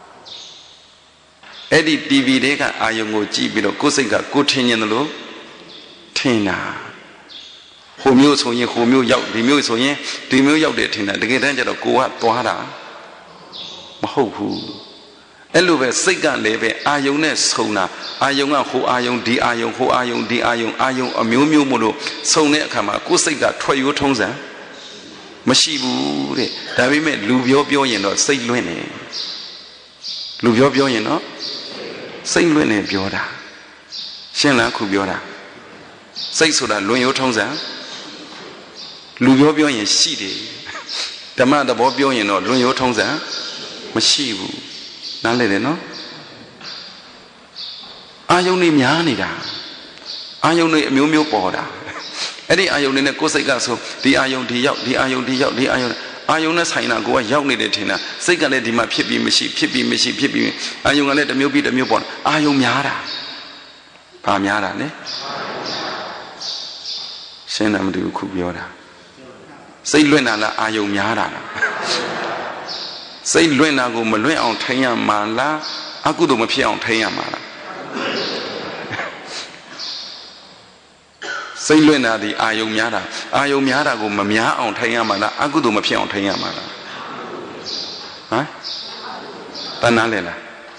အဲ့ဒီ TV တွေကအာယုံကိုကြည့်ပြီးတော့ကိုယ်စိတ်ကကိုထင်နေတယ်လို့ထင်တာဟိုမျိုးဆိုရင်ဟိုမျိုးရောက်ဒီမျိုးဆိုရင်ဒီမျိုးရောက်တယ်ထင်တာတကယ်တမ်းကျတော့ကိုကသွားတာမဟုတ်ဘူးအဲ့လိုပဲစိတ်ကလည်းပဲအာယုံနဲ့ဆုံတာအာယုံကဟိုအာယုံဒီအာယုံဟိုအာယုံဒီအာယုံအမျိုးမျိုးမို့လို့ဆုံတဲ့အခါမှာကိုယ်စိတ်ကထွက်ရိုးထုံးစံမရှိဘူးတဲ့ဒါပေမဲ့လူပြောရင်တော့စိတ်လွင့်နေလူပြောရင်တော့စိတ်လွင့်နေပြောတာရှင်းလားခုပြောတာစိတ်ဆိုတာလွန်ရိုးထုံးစံလူပြောရင်ရှိတယ်ဓမ္မသဘောပြောရင်တော့လွန်ရိုးထုံးစံမရှိဘူးနားလည်တယ်နော်အာယုန်တွေများနေတာအာယုန်တွေအမျိုးမျိုးပေါ်တာအဲ့ဒီအာယုန်တွေနဲ့ကိုယ်စိတ်ကဆိုဒီအာယုန်ဒီရောက်ဒီအာယုန်ဒီရောက်ဒီအာယုန်နဲ့ဆိုင်တာကိုကရောက်နေတယ်ထင်တာစိတ်ကလည်းဒီမှာဖြစ်ပြီးမရှိဖြစ်ပြီးမရှိဖြစ်ပြီးအာယုန်ကလည်းတစ်မျိုးပြီးတစ်မျိုးပေါ်အာယုန်များတာဘာများတာလဲရှင်းတယ်မတူဘူးခုပြောတာစိတ်လွင့်တာလားအာယုန်များတာလားစိတ်လွင့်တာကိုမလွင့်အောင်ထိန်းရမှာလားအကုသိုလ်မဖြစ်အောင်ထိန်းရမှာလားစိတ်လွင့်တာဒီအာယုံများတာကိုမများအောင်ထိန်းရမှာလားအကုသိုလ်မဖြစ်အောင်ထိန်းရမှာလား hả ta nói lên là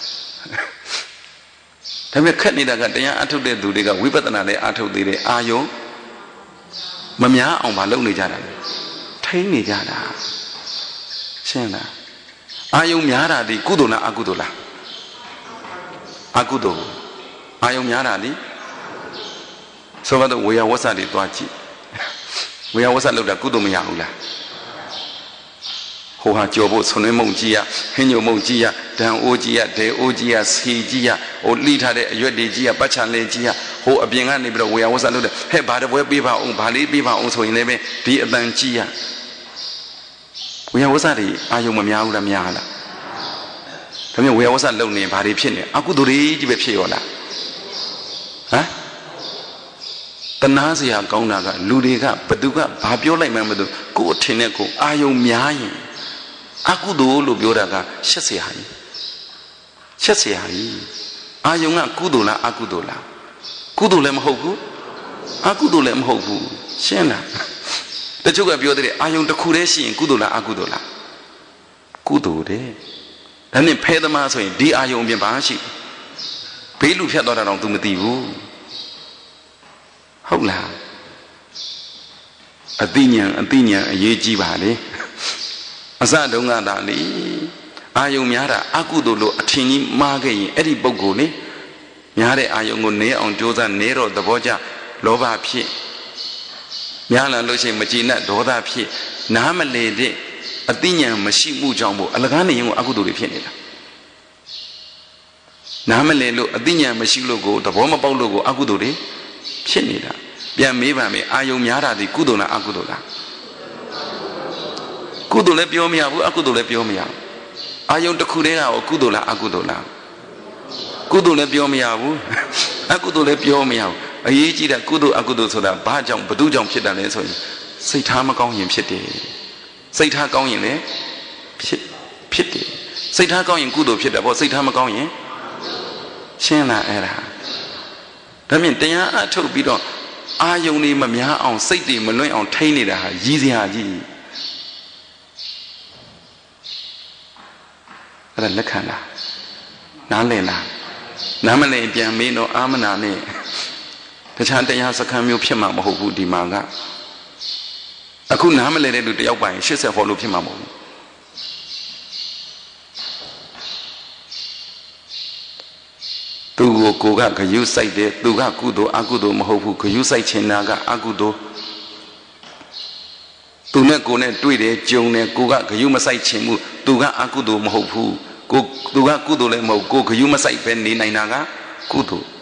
thế mà khách này là cáiတရားănထုတ်để tụi đi cái quý bát na để ănထုတ်để ayo mà nhá ông bà lâu này ra đấy thấy này ra đã xem nào ayo nhá ra đi cú đồ là cú đồ ayo nhá ra đi sau đó tôi quay qua đi toa chi quay qua lâu đã cú đồ mà nhá là hồ hà cho bộ xuân mông chi à hình nhiều mông chi à đàn ô chi à để ô chi à xì chi à ô ly thà để yuết đi chi à bắt chăn lên chi à hồ ở bên anh này bây giờ quay qua lâu đã hết bà đã quay bị vào ông bà lý bị vào ông rồi này bên đi ở bên chi à quay qua đi ai dùng mà nhau là thế nhưng quay qua lâu này bà đi phiền này à cú đồ đi chỉ biết phiền rồi hả tân á gì à câu nào cả lưu đi cả bật được cả bà biểu lại mà được cố thiên này cố ai dùng nhái aku do loပြောတာကရှက်เสียကြီးအာယုံကကုသိုလ်လားအကုသိုလ်လားကုသိုလ်လည်းမဟုတ်ဘူးအကုသိုလ်လည်းမဟုတ်ဘူးရှင်းလားတချို့ကပြောတဲ့အာယုံတစ်ခုတည်းရှိရင်ကုသိုလ်လားအကုသိုလ်လားကုသိုလ်တဲ့ဒါနဲ့ဖဲသမားဆိုရင်ဒီအာယုံအပြင်ဘာရှိဘေးလူဖြတ်သွားတာတော့ तू မသိဘူးဟုတ်လားအသိဉာဏ်အရေးကြီးပါလေအစတုန်းကဒါလေအာယုံများတာအကုသိုလ်လို့အထင်ကြီးမှားခဲ့ရင်အဲ့ဒီပုဂ္ဂိုလ်လေများတဲ့အာယုံကိုနည်းအောင်ကြိုးစားနည်းတော့သဘောကျလောဘဖြစ်များလာလို့ရှိရင်မကြည်နပ်ဒေါသဖြစ်နားမလည်တဲ့အသိဉာဏ်မရှိမှုကြောင့်မို့အလကားနေရင်ကိုအကုသိုလ်တွေဖြစ်နေတာနားမလည်လို့အသိဉာဏ်မရှိလို့ကိုသဘောမပေါက်လို့ကိုအကုသိုလ်တွေဖြစ်နေတာပြန်မေးပါမယ်အာယုံများတာဒီကုသိုလ်လားအကုသိုလ်လားကုသိုလ်လည်းပြောမရဘူးအကုသိုလ်လည်းပြောမရဘူးအာယုံတစ်ခုတည်းကကုသိုလ်လားအကုသိုလ်လားကုသိုလ်လည်းပြောမရဘူးအကုသိုလ်လည်းပြောမရဘူးအရေးကြီးတာကုသိုလ်အကုသိုလ်ဆိုတာဘာကြောင့်ဘသူကြောင့်ဖြစ်တာလဲဆိုရင်စိတ်ထားမကောင်းရင်ဖြစ်တယ်စိတ်ထားကောင်းရင်လည်းဖြစ်တယ်စိတ်ထားကောင်းရင်ကုသိုလ်ဖြစ်တယ်ပေါ့စိတ်ထားမကောင်းရင်ရှင်းလားအဲ့ဒါဒါမြင်တရားအထုတ်ပြီးတော့အာယုံတွေမများအောင်စိတ်တွေမလွင့်အောင်ထိန်းနေတာဟာရည်စရာကြီးအဲ့ဒါလက်ခံလားနားလည်လားနားမလည်ပြန်မေးတော့အာမနာနဲ့တခြားတရားစခန်းမျိုးဖြစ်မှာမဟုတ်ဘူးဒီမှာကအခုနားမလည်တဲ့လူတယောက်ပိုင်80 follow ဖြစ်မှာမဟုတ်ဘူးသူကိုကဂယုစိုက်တယ်သူကကုသိုလ်အကုသိုလ်မဟုတ်ဘူးဂယုစိုက်ချင်တာကအကုသိုလ်သူနဲ့ကိုနဲ့တွေ့တယ်ကြုံတယ်ကိုကဂယုမစိုက်ချင်ဘူးသူကအကုသိုလ်မဟုတ်ဘူးသူကကုသိုလ်လည်းမဟုတ်ကိုဂယုမစိုက်ပဲနေနိုင်တာကကုသိုလ်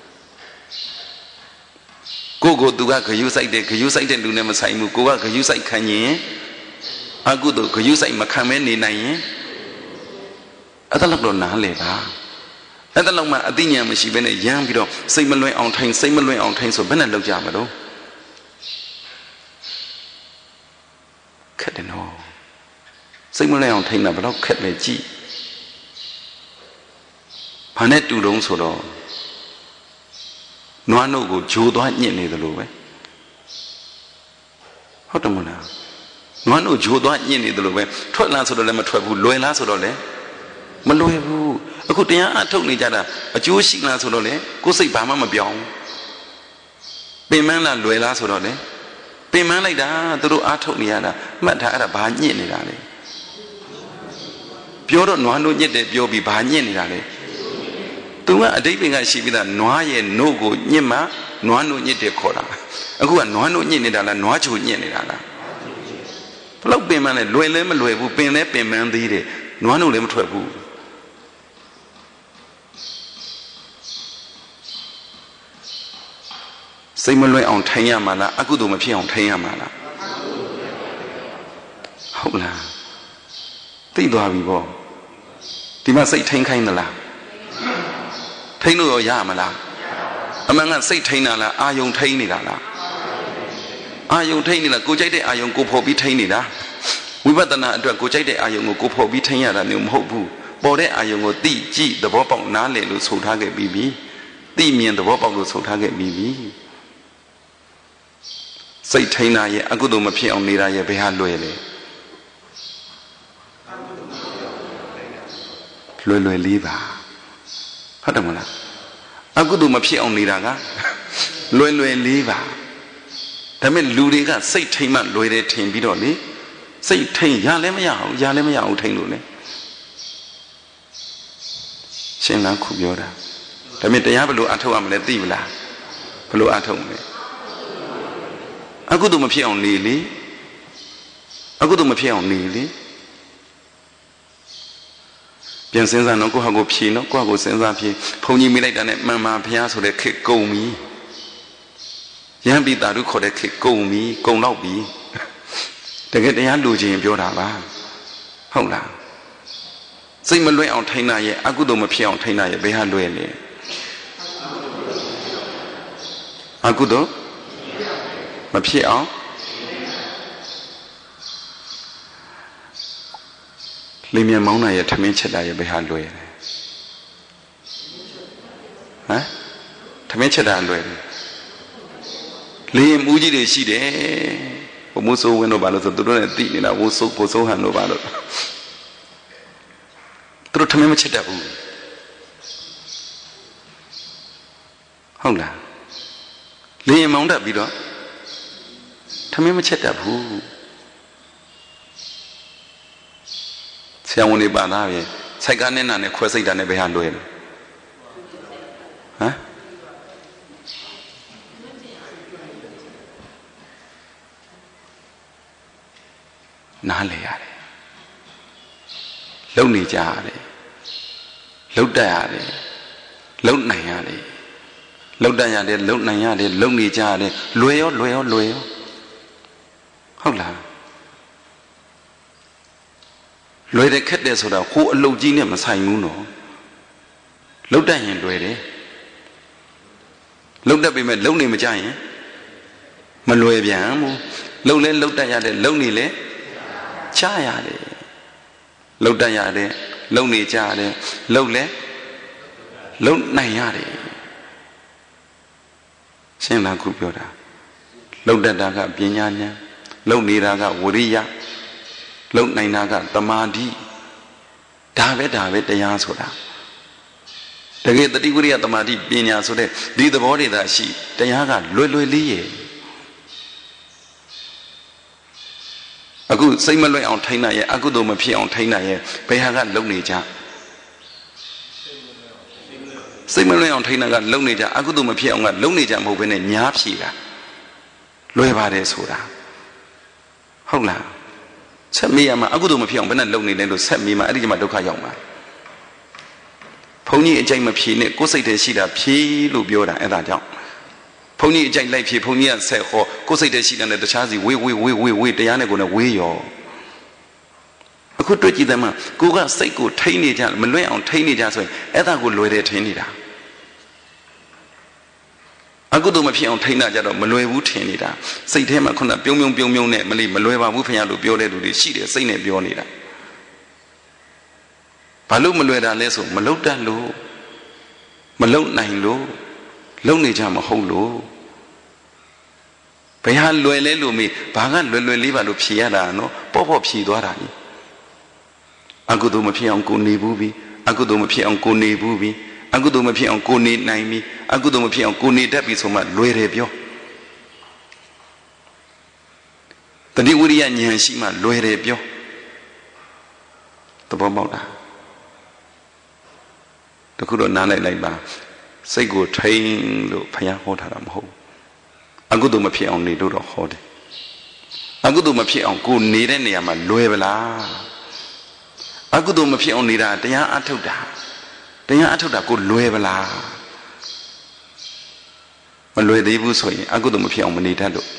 ကိုသူကဂယုစိုက်တယ်ဂယုစိုက်တဲ့လူနဲ့မဆိုင်ဘူးကိုကဂယုစိုက်ခံရင်အကုသိုလ်ဂယုစိုက်မခံမဲနေနိုင်ရင်အဲ့ဒါတော့နားလေတာအဲ့ဒါလောက်မှအသိဉာဏ်မရှိဘဲနဲ့ရမ်းပြီးတော့စိတ်မလွင်အောင်ထိုင်စိတ်မလွင်အောင်ထိုင်ဆိုဘယ်နဲ့လောက်ကြမလို့ခက်တယ်နော်စိတ်မလွင်အောင်ထိုင်တာဘယ်တော့ခက်လဲကြည့်ဘာနဲ့တူတုံးဆိုတော့နွားနှုတ်ကိုဂျိုးသွားညှစ်နေသလိုပဲဟုတ်တယ်မလားနွားနှုတ်ဂျိုးသွားညှစ်နေသလိုပဲထွက်လားဆိုတော့လည်းမထွက်ဘူးလွယ်လားဆိုတော့လည်းမလွယ်ဘူးအခုတရားအထုတ်နေကြတာအကျိုးရှိလားဆိုတော့လေကိုယ်စိတ်ဘာမှမပြောင်းပင်မလားလွယ်လားဆိုတော့လေပင်မလိုက်တာသူတို့အထုတ်နေရတာမှတ်ထားအဲ့ဒါဘာညစ်နေတာလဲပြောတော့နွားနှုတ်ညစ်တယ်ပြောပြီးဘာညစ်နေတာလဲသူကအတိတ်ပင်ကရှိပြီးသားနွားရဲ့နှုတ်ကိုညစ်မှနွားနှုတ်ညစ်တယ်ခေါ်တာအခုကနွားနှုတ်ညစ်နေတာလားနွားချိုညစ်နေတာလားဘလို့ပင်မလဲလွယ်လဲမလွယ်ဘူးပင်လဲပင်မသေးတယ်နွားနှုတ်လည်းမထွက်ဘူးစိတ်မလွင်အောင်ထိုင်ရမှာလားအကုသိုလ်မဖြစ်အောင်ထိုင်ရမှာလားဟုတ်လားသိသွားပြီပေါ့ဒီမှာစိတ်ထိန်ခိုင်းသလားထိန်လို့ရမလားအမှန်ကစိတ်ထိန်တာလားအာယုံထိန်နေတာလားအာယုံထိန်နေလားကိုကြိုက်တဲ့အာယုံကိုဖော်ပြီးထိန်နေတာဝိပဿနာအတွက်ကိုကြိုက်တဲ့အာယုံကိုဖော်ပြီးထိန်ရတာမျိုးမဟုတ်ဘူးပေါ်တဲ့အာယုံကိုသိကြည့်သဘောပေါက်နားလည်လို့ဆိုထားခဲ့ပြီးပြီသိမြင်သဘောပေါက်လို့ဆိုထားခဲ့ပြီးပြီစိတ်ထိန်တာရဲ့အကုသိုလ်မဖြစ်အောင်နေတာရဲ့ဘယ်ဟာလွယ်လဲလွယ်လေးပါဟုတ်တယ်မလားအကုသိုလ်မဖြစ်အောင်နေတာကလွယ်လေးပါဒါပေမဲ့လူတွေကစိတ်ထိမ်မှလွယ်တယ်ထင်ပြီးတော့လေစိတ်ထိမ်ရလည်းမရအောင်ရလည်းမရအောင်ထိမ်လို့လေရှင်းလားခုပြောတာဒါပေမဲ့တရားဘယ်လိုအထုတ်ရမလဲသိမလားဘယ်လိုအထုတ်မလဲအကုသိုလ်မဖြစ်အောင်နေလေအကုသိုလ်မဖြစ်အောင်နေလေပြန်စဉ်းစားတော့ကိုယ့်ဟာကိုဖြေနော်ကိုယ့်ဟာကိုစဉ်းစားဖြေဘုံကြီးမိလိုက်တာနဲ့မှန်မှန်ဘုရားဆိုတဲ့ခေတ်ကုန်ပြီရဟန်းပိတာတို့ခေါ်တဲ့ခေတ်ကုန်ပြီကုန်တော့ပြီတကယ်တရားလူချင်းပြောတာပါဟုတ်လားစိတ်မလွဲအောင်ထိန်းတာရဲ့အကုသိုလ်မဖြစ်အောင်ထိန်းတာရဲ့ဘယ်ဟာလွဲလဲအကုသိုလ်မဖြစ်အောင်လင်းမြန်မောင်းတာရဲ့ထမင်းချက်တာရဲ့ဘယ်ဟာလွယ်လဲဟမ်ထမင်းချက်တာလွယ်တယ်လေမူးကြီးတွေရှိတယ်ဘုံမိုးစိုးဝင်းတို့ဘာလို့ဆိုသူတို့နဲ့တိနေတာဝိုးစိုးကိုစိုးဟန်တို့ဘာလို့သူတို့ထမင်းမချက်တတ်ဘူးဟုတ်လားလေမောင်းတတ်ပြီးတော့ထမင်းမချက်တတ်ဘူးဆရာဝန်တွေပါသားပဲစိုက်ကားနဲ့နာနဲ့ခွဲစိတ်တာနဲ့ဘယ်ဟာလွယ်လဲဟမ်နားလေရတယ်လုံနေကြရတယ်လုံတတ်ရတယ်လုံနိုင်ရတယ်လုံတတ်ရတယ်လုံနိုင်ရတယ်လုံနေကြရတယ်လွယ်ရောဟုတ်လားလွယ်တယ်ခက်တယ်ဆိုတာဟိုအလုပ်ကြီးနဲ့မဆိုင်ဘူးနော်လုံတတ်ရင်လွယ်တယ်လုံတတ်ပေမဲ့လုံနေမကြရင်မလွယ်ပြန်ဘူးလုံလဲလုံတတ်ရတယ်လုံနေလဲချရတယ်လုံတတ်ရတယ်လုံနေကြရတယ်လုံလဲလုံနိုင်ရတယ်ရှင်းလားခုပြောတာလုံတတ်တာကပညာဉာဏ်လုံနေတာကဝရိယလုံနိုင်တာကသမာဓိဒါပဲတရားဆိုတာတကယ်တတိဝိရိယသမာဓိပညာဆိုတဲ့ဒီသဘောတွေသာရှိတရားကလွယ်လေးရဲ့အခုစိတ်မလွဲအောင်ထိန်းနိုင်ရဲ့အကုသိုလ်မဖြစ်အောင်ထိန်းနိုင်ရဲ့ဘယ်ဟာကလုံနေကြစိတ်မလွဲအောင်ထိန်းတာကလုံနေကြအကုသိုလ်မဖြစ်အောင်ကလုံနေကြမဟုတ်ဘဲနဲ့ညားဖြေတာလွယ်ပါတယ်ဆိုတာဟုတ်လားဆက်မေးရမှာအကုသိုလ်မဖြစ်အောင်ဘယ်နဲ့လုံနေလဲလို့ဆက်မေးမှာအဲ့ဒီမှာဒုက္ခရောက်မှာဘုန်းကြီးအကြိုက်မဖြေနဲ့ကိုယ်စိတ်ထဲရှိတာဖြေလို့ပြောတာအဲ့ဒါကြောင့်ဘုန်းကြီးအကြိုက်လိုက်ဖြေဘုန်းကြီးကဆက်ဟောကိုယ်စိတ်ထဲရှိတဲ့တခြားစီဝေးတရားနဲ့ကိုယ်နဲ့ဝေးရောအခုတွေ့ကြည့်တယ်မှာကိုကစိတ်ကိုထိန်းနေကြမလွဲအောင်ထိန်းနေကြဆိုရင်အဲ့ဒါကိုလွယ်တယ်ထင်နေတာအကုသိုလ်မဖြစ်အောင်ထိန်းတာကြတော့မလွယ်ဘူးထင်နေတာစိတ်ထဲမှာခုနပြုံးနဲ့မလွယ်ပါဘူးခင်ဗျာလို့ပြောတဲ့လူတွေရှိတယ်စိတ်နဲ့ပြောနေတာဘာလို့မလွယ်တာလဲဆိုမလုံတတ်လို့မလုံနိုင်လို့လုံနေကြမဟုတ်လို့ဘယ်ဟာလွယ်လဲလို့မေးဘာကလွယ်လေးပါလို့ဖြေရတာနော်ပေါ့ဖြေသွားတာကြီးအကုသိုလ်မဖြစ်အောင်ကိုနေဘူးပြီအကုသိုလ်မဖြစ်အောင်ကိုနေဘူးပြီအကုသိုလ်မဖြစ်အောင်ကိုနေနိုင်ပြီအကုသိုလ်မဖြစ်အောင်ကိုနေတတ်ပြီဆိုမှလွယ်တယ်ပြောတတိဝိရိယဉာဏ်ရှိမှလွယ်တယ်ပြောသဘောပေါက်လားတခုတော့နားလိုက်ပါစိတ်ကိုထိန်းလို့ဘုရားဟောထားတာမဟုတ်အကုသိုလ်မဖြစ်အောင်နေလို့တော့ဟောတယ်အကုသိုလ်မဖြစ်အောင်ကိုနေတဲ့နေရာမှာလွယ်ပလားအကုသိုလ်မဖြစ်အောင်နေတာတရားအထုတ်တာကိုလွယ်ပလားမလွယ်သေးဘူးဆိုရင်အကုသိုလ်မဖြစ်အောင်မနေတတ်လို့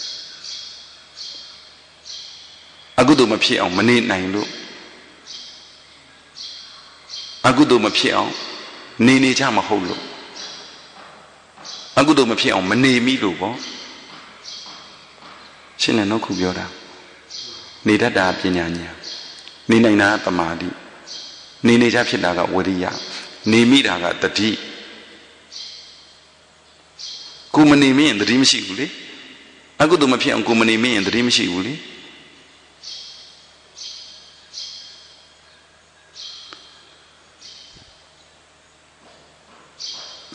အကုသိုလ်မဖြစ်အောင်မနေနိုင်လို့အကုသိုလ်မဖြစ်အောင်နေကြမဟုတ်လို့အကုသိုလ်မဖြစ်အောင်မနေမိလို့ပေါ့ရှင်းတယ်နော်ခုပြောတာနေတတ်တာပညာဉာဏ်နေနိုင်တာသမာဓိနေကြဖြစ်တာကဝိရိယနေမိတာကတတိကိုမနေမင်းတတိမရှိဘူးလေအကုသိုလ်မဖြစ်အောင်ကိုမနေမင်းတတိမရှိဘူးလေ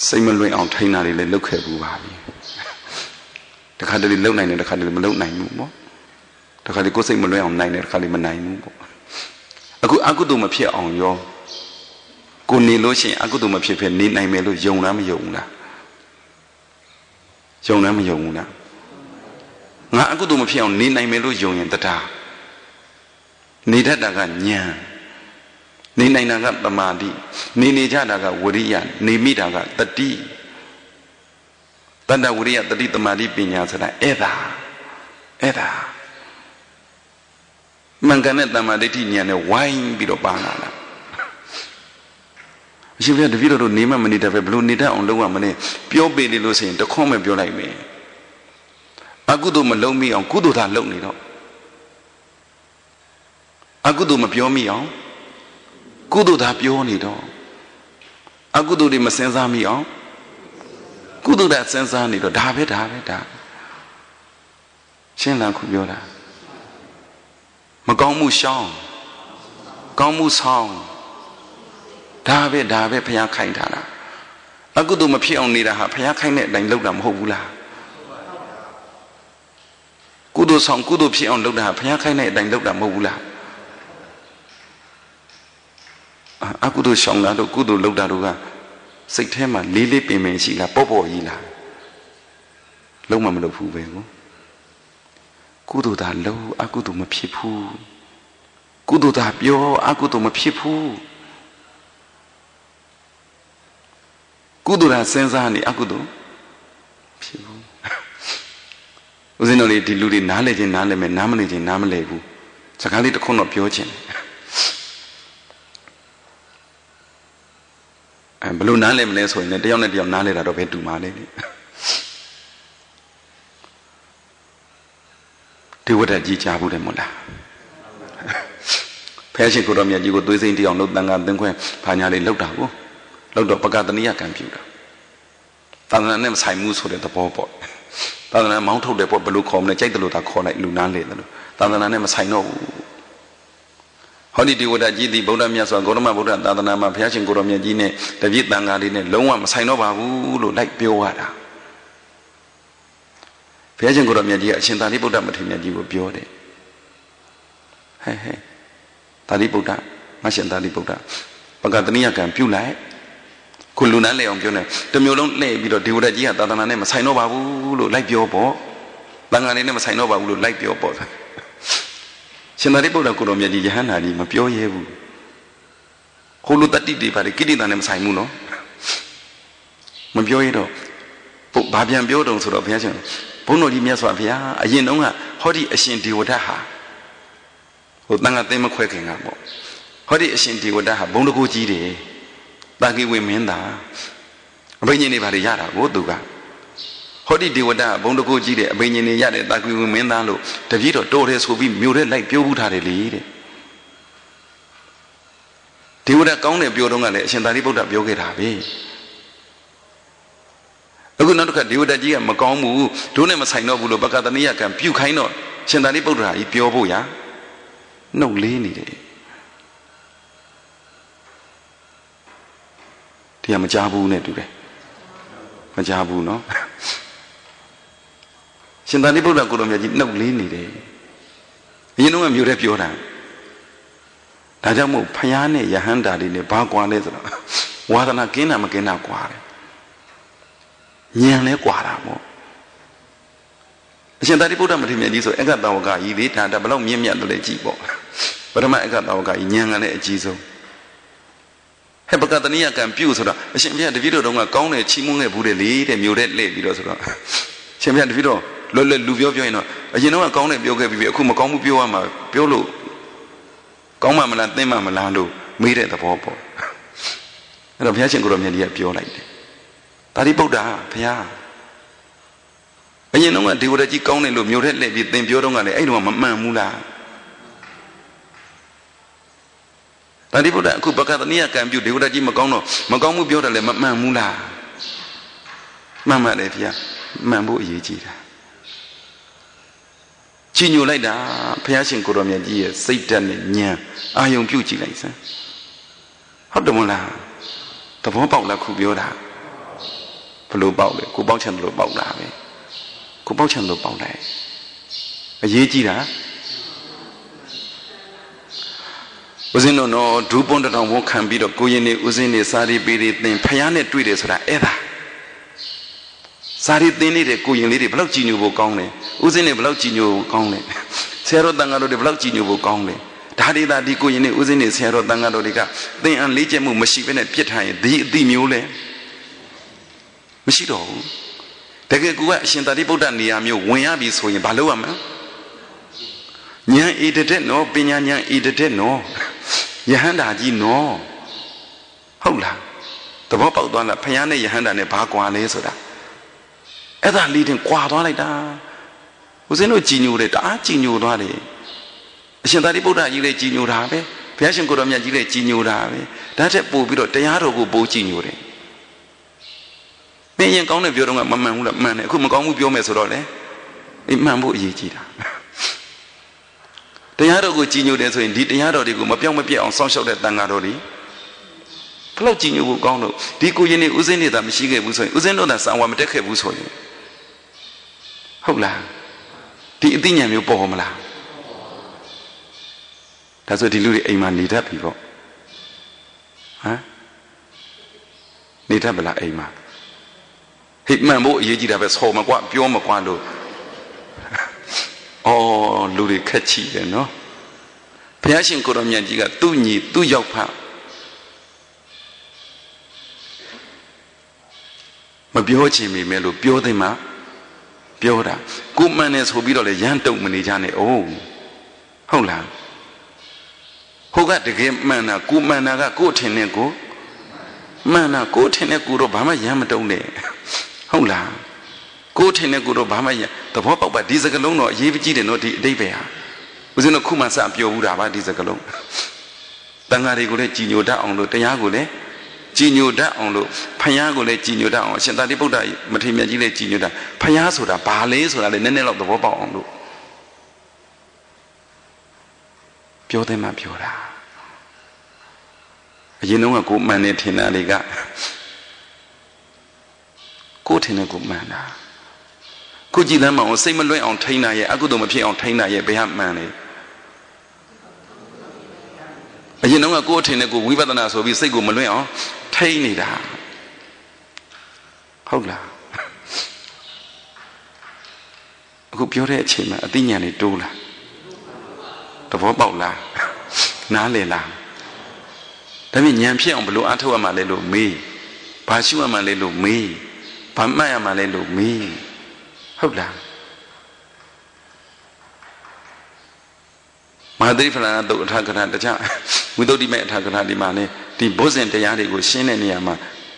စိတ်မလွင်အောင်ထိန်းတာတွေလည်းလုပ်ခဲ့ဘူးပါပြီတခါတလေလုံနိုင်တယ်တခါတလေမလုံနိုင်ဘူးပေါ့တခါတလေကိုယ်စိတ်မလွင်အောင်နိုင်တယ်တခါတလေမနိုင်ဘူးပေါ့အခုအကုသိုလ်မဖြစ်အောင်ရောကိုနေလို့ရှိရင်အကုသိုလ်မဖြစ်ဖြစ်နေနိုင်မယ်လို့ယုံလားမယုံဘူးလားယုံလားမယုံဘူးလားငါအကုသိုလ်မဖြစ်အောင်နေနိုင်မယ်လို့ယုံရင်တရားနေတတ်တာကဉာဏ်နေနိုင်တာကသမာဓိနေကြတာကဝရိယနေမိတာကတတိတဏ္ဍဝရိယတတိသမာဓိပညာဆိုတာအဲ့ဒါမှန်ကန်တဲ့သမာဓိဋ္ဌိဉာဏ်နဲ့ဝိုင်းပြီးတော့ပါလာတာအရှင်ဘုရားတပည့်တော်တို့နေမှမနေတတ်ပဲဘလို့နေတတ်အောင်လုပ်ရမလဲပြောပေးနေလို့ဆိုရင်တခွန်းပဲပြောလိုက်မယ်အကုသိုလ်မလုံးမိအောင်ကုသိုလ်သာလုပ်နေတော့အကုသိုလ်မပြောမိအောင်ကုသိုလ်သာပြောနေတော့အကုသိုလ်တွေမစင်စားမိအောင်ကုသိုလ်သာစင်စားနေတော့ဒါပဲရှင်းလားခုပြောတာမကောင်းမှုရှောင်ကောင်းမှုဆောင်ဒါပဲဘုရားခိုင်းထားတာအကုသိုလ်မဖြစ်အောင်နေတာဟာဘုရားခိုင်းတဲ့အတိုင်းလုပ်တာမဟုတ်ဘူးလားကုသိုလ်ဆောင်ကုသိုလ်ဖြစ်အောင်လုပ်တာဟာဘုရားခိုင်းတဲ့အတိုင်းလုပ်တာမဟုတ်ဘူးလားအကုသိုလ်ရှောင်တာတို့ကုသိုလ်လုပ်တာတို့ကစိတ်ထဲမှာလေးပင်ပင်ရှိလားပေါ့ကြီးလားလုံးမလုပ်ဘူးပဲကိုကုသိုလ်သာလုပ်အကုသိုလ်မဖြစ်ဘူးကုသိုလ်သာပြောအကုသိုလ်မဖြစ်ဘူးကုသိုလ်သာစဉ်းစားနေအကုသိုလ်ဖြစ်ဘူးဦးဇင်းတို့တွေဒီလူတွေနားလဲခြင်းနားလဲမယ်နားမလဲခြင်းနားမလဲဘူးစကားလေးတစ်ခုတော့ပြောခြင်းဘလို့နားလဲမလဲဆိုရင်တယောက်နဲ့တယောက်နားလဲတာတော့ပဲတူမှာလေဒီဝတ္တကြီးကြားဘူးတယ်မို့လားဖះရှင်ကိုတော်မြတ်ကြီးကိုသွေးစိမ့်တရားလို့တန်ခါသင်ခွဲဘာညာလေးလောက်တာကိုလောက်တော့ပကတနိယကံပြုတာသာသနာနဲ့မဆိုင်မှုဆိုတဲ့သဘောပေါ့သာသနာမောင်းထုတ်တယ်ပေါ့ဘလို့ခေါ်မလဲကြိုက်တယ်လို့သာခေါ်လိုက်လူနားလေတယ်လို့သာသနာနဲ့မဆိုင်တော့ဘူးဟောဒီဝတ္တကြီးဒီဗုဒ္ဓမြတ်စွာဂௌတမဗုဒ္ဓသာသနာမှာဖះရှင်ကိုတော်မြတ်ကြီးနဲ့တပည့်တန်ခါလေးနဲ့လုံးဝမဆိုင်တော့ပါဘူးလို့လိုက်ပြောရတာဘုရားရှင်ကိုတော်မြတ်ကြီးကအရှင်သာရိပုတ္တမထေရမြတ်ကြီးကိုပြောတယ်ဟဲ့သာရိပုတ္တငါရှင်သာရိပုတ္တပကတနိယကံပြုလိုက်ခုလူနန်းလဲအောင်ပြောနေတမျိုးလုံးလှည့်ပြီးတော့ဒေဝရကြီးကသာသနာနဲ့မဆိုင်တော့ပါဘူးလို့လိုက်ပြောပေါ့တန်ခါလေးနဲ့မဆိုင်တော့ပါဘူးလို့လိုက်ပြောပေါ့ရှင်သာရိပုတ္တကိုတော်မြတ်ကြီးယဟန္တာကြီးမပြောရဲဘူးဟိုလိုတတိတွေပါလေကိဋ္တိတာနဲ့မဆိုင်ဘူးနော်မပြောရတော့ဘာပြန်ပြောတုံဆိုတော့ဘုရားရှင်ဘုန်းတော်ကြီးမြတ်စွာဘုရားအရင်တုန်းကဟောဒီအရှင်ဒေဝဒတ်ဟာဟိုတန်ခါသိမခွဲခင်ကပေါ့ဟောဒီအရှင်ဒေဝဒတ်ဟာဘုံတကူကြီးတယ်တာကိဝေမင်းသားအဘိညာဉ်တွေဘာတွေရတာကိုသူကဟောဒီဒေဝဒတ်ဘုံတကူကြီးတယ်အဘိညာဉ်တွေရတယ်တာကိဝေမင်းသားလို့တပည့်တော်တော်တယ်ဆိုပြီးမြို့ထဲလိုက်ပြောဘူးထားတယ်လေတဲ့ဒေဝဒတ်ကောင်းတယ်ပြောတော့ကလည်းအရှင်သာရိပုတ္တပြောခဲ့တာပဲအခုနောက်တစ်ခါဒေဝဒတ်ကြီးကမကောင်းဘူးတို့နဲ့မဆိုင်တော့ဘူးလို့ပကတနိယကံပြုတ်ခိုင်းတော့ရှင်သာရိပုတ္တရာကြီးပြောဖို့ရနှုတ်လေးနေတယ်ဒီကမကြားဘူးနဲ့တူတယ်မကြားဘူးနော်ရှင်သာရိပုတ္တရာကိုတော်မြတ်ကြီးနှုတ်လေးနေတယ်အရင်တော့မြို့ထဲပြောတာဒါကြောင့်မို့ဖယားနဲ့ယဟန္တာတွေနဲ့ဘာကွာလဲဆိုတော့ဝါဒနာကင်းတာမကင်းတာကွာတယ်ဉာဏ်လဲကွာတာပေါ့အရှင်သာရိပုတ္တမထေရမြတ်ကြီးဆိုအက္ခတဝကကြီးလေဒါဘလောက်မြင့်မြတ်လို့လဲကြည့်ပေါ့ပထမအက္ခတဝကကြီးဉာဏ်ကလည်းအကြီးဆုံးဟဲ့ပကတနိယကံပြုဆိုတော့အရှင်ဘုရားတပည့်တော်ကကောင်းတယ်ချီးမွမ်းခဲ့ဘူးတယ်လေတဲ့မြို့ထဲလှည့်ပြီးတော့ဆိုတော့ရှင်ဘုရားတပည့်တော်လွယ်လွယ်လူပြောရင်တော့အရင်တော့ကောင်းတယ်ပြောခဲ့ပြီအခုမကောင်းဘူးပြောရမှာပြောလို့ကောင်းမှမလားသင်မှမလားလို့မေးတဲ့သဘောပေါ့အဲ့တော့ဘုရားရှင်ကိုတော်မြတ်ကြီးကပြောလိုက်တယ်သာရိပုတ္တဘုရားအရင်တော့ဒေဝရကြီးကောင်းတယ်လို့မြို့ထဲလှည့်ပြီးသင်ပြောတော့ကလည်းအဲ့တော့မမှန်ဘူးလားသာရိပုတ္တအခုပကတနိယကံပြုဒေဝရကြီးမကောင်းတော့မကောင်းမှုပြောတယ်လည်းမမှန်ဘူးလားမှန်ပါတယ်ဘုရားမှန်ဖို့အရေးကြီးတာချီညိုလိုက်တာဘုရားရှင်ကိုတော်မြတ်ကြီးရဲ့စိတ်ဓာတ်နဲ့ဉာဏ်အာယုံပြုတ်ကြည့်လိုက်စမ်းဟုတ်တယ်မလားသဘောပေါက်လားခုပြောတာလိုပေါက်လေကိုပေါက်ချင်လို့ပေါက်တာပဲကိုပေါက်ချင်လို့ပေါက်တယ်အရေးကြီးတာဦးဇင်းတို့တော့ဒူးပွန်တောင်ဘုံခံပြီးတော့ကိုရင်နေဦးဇင်းနေစာရီပေတွေသင်ဖယားနဲ့တွေ့တယ်ဆိုတာအဲ့ဒါစာရီသင်နေတဲ့ကိုရင်လေးတွေဘယ်လောက်ကြည်ညိုဖို့ကောင်းလဲဦးဇင်းနေဘယ်လောက်ကြည်ညိုဖို့ကောင်းလဲဆရာတော်တန်ဃာတော်တွေဘယ်လောက်ကြည်ညိုဖို့ကောင်းလဲဒါဒေတာဒီကိုရင်နေဦးဇင်းနေဆရာတော်တန်ဃာတော်တွေကသင်အံလေးကျက်မှုမရှိဘဲနဲ့ပြစ်ထားရင်ဒီအတိမျိုးလဲမရှိတော့ဘူးတကယ်ကိုကအရှင်သာရိပုတ္တနေရာမျိုးဝင်ရပြီဆိုရင်ဘာလုပ်ရမလဲဉာဏ်ဣတတဲ့နော်ပညာဉာဏ်ဣတတဲ့နော်ယဟန္တာကြီးနော်ဟုတ်လားသဘောပေါက်သွားလားဖယားနဲ့ယဟန္တာနဲ့ဘာကွာလဲဆိုတာအဲ့ဒါလေးတင်ကွာသွားလိုက်တာဦးဇင်းတို့ကြည်ညိုတယ်တအားကြည်ညိုသွားတယ်အရှင်သာရိပုတ္တကြီးလည်းကြည်ညိုတာပဲဘုရားရှင်ကိုရောမြတ်ကြီးလည်းကြည်ညိုတာပဲဒါထက်ပို့ပြီးတော့တရားတော်ကိုပို့ကြည်ညိုတယ်မင်းရင်ကောင်းတယ်ပြောတော့ကမမှန်ဘူးလားမှန်တယ်အခုမကောင်းဘူးပြောမယ်ဆိုတော့လေအေးမှန်ဖို့အရေးကြီးတာတရားတော်ကိုကြည်ညိုတယ်ဆိုရင်ဒီတရားတော်တွေကိုမပြောင်းမပြတ်အောင်စောင့်ရှောက်တဲ့တန်ဃာတော်တွေဘယ်လောက်ကြည်ညိုဖို့ကောင်းလို့ဒီကိုရင်နေဦးဇင်းနေတာမရှိခဲ့ဘူးဆိုရင်ဦးဇင်းတို့သာစာဝါမတက်ခဲ့ဘူးဆိုရင်ဟုတ်လားဒီအသိဉာဏ်မျိုးပေါ်မလားဒါဆိုဒီလူတွေအိမ်မှာနေတတ်ပြီပေါ့ဟမ်နေတတ်ပလားအိမ်မှာဟိမှန်ဖို့အရေးကြီးတာပဲဆော်မကွာပြောမကွာလို့အော်လူတွေခက်ချီတယ်နော်ဘုရားရှင်ကိုရောမြတ်ကြီးကသူ့ညီသူ့ရောက်ဖမပြောချင်မိမယ်လို့ပြောသိမှပြောတာကိုမှန်တယ်ဆိုပြီးတော့လေရမ်းတုံမနေကြနဲ့အိုးဟုတ်လားဟုတ်ကတကယ်မှန်တာကိုမှန်တာကကိုထင်တဲ့ကိုမှန်တာကိုထင်တဲ့ကိုတော့ဘာမှရမ်းမတုံနဲ့ဟုတ်လားကိုထင်တဲ့ကိုတော့ဘာမှရသဘောပေါက်ပါဒီစကလုံးတော့အရေးကြီးတယ်နော်ဒီအတိတ်ပဲဟာဦးဇင်းတို့ခုမှစပြောဘူးတာပါဒီစကလုံးတန်ဃာတွေကိုလည်းကြည်ညိုတတ်အောင်လို့တရားကိုလည်းကြည်ညိုတတ်အောင်လို့ဖယားကိုလည်းကြည်ညိုတတ်အောင်အရှင်သာရိပုတ္တမထေရမြတ်ကြီးလည်းကြည်ညိုတတ်ဖယားဆိုတာဘာလဲဆိုတာလည်းနည်းနည်းတော့သဘောပေါက်အောင်လို့ပြောတယ်မှပြောတာအရင်တော့ကကိုမှန်နေထင်တာတွေကကိုထင်တဲ့ကိုမှန်တာကိုကြည်လမ်းမအောင်စိတ်မလွင့်အောင်ထိန်းတာရဲ့အကုသိုလ်မဖြစ်အောင်ထိန်းတာရဲ့ဘယ်ဟာမှန်လဲအရင်တော့ကကိုထင်တဲ့ကိုဝိပဿနာဆိုပြီးစိတ်ကိုမလွင့်အောင်ထိန်းနေတာဟုတ်လားအခုပြောတဲ့အချိန်မှာအသိဉာဏ်တွေတိုးလားသဘောပေါက်လားနားလည်လားဒါပေမဲ့ဉာဏ်ဖြစ်အောင်ဘယ်လိုအားထုတ်ရမှာလဲလို့မေးဘာရှုရမှာလဲလို့မေးဘာမှတ်ရမှာလဲလို့မေးဟုတ်လားမဟာသရိဖလနာတုတ်အထာကထာတခြားဝိသုဒ္ဓိမေအထာကထာဒီမှာလဲဒီဘုဇင်တရားတွေကိုရှင်းတဲ့နေရာမှာ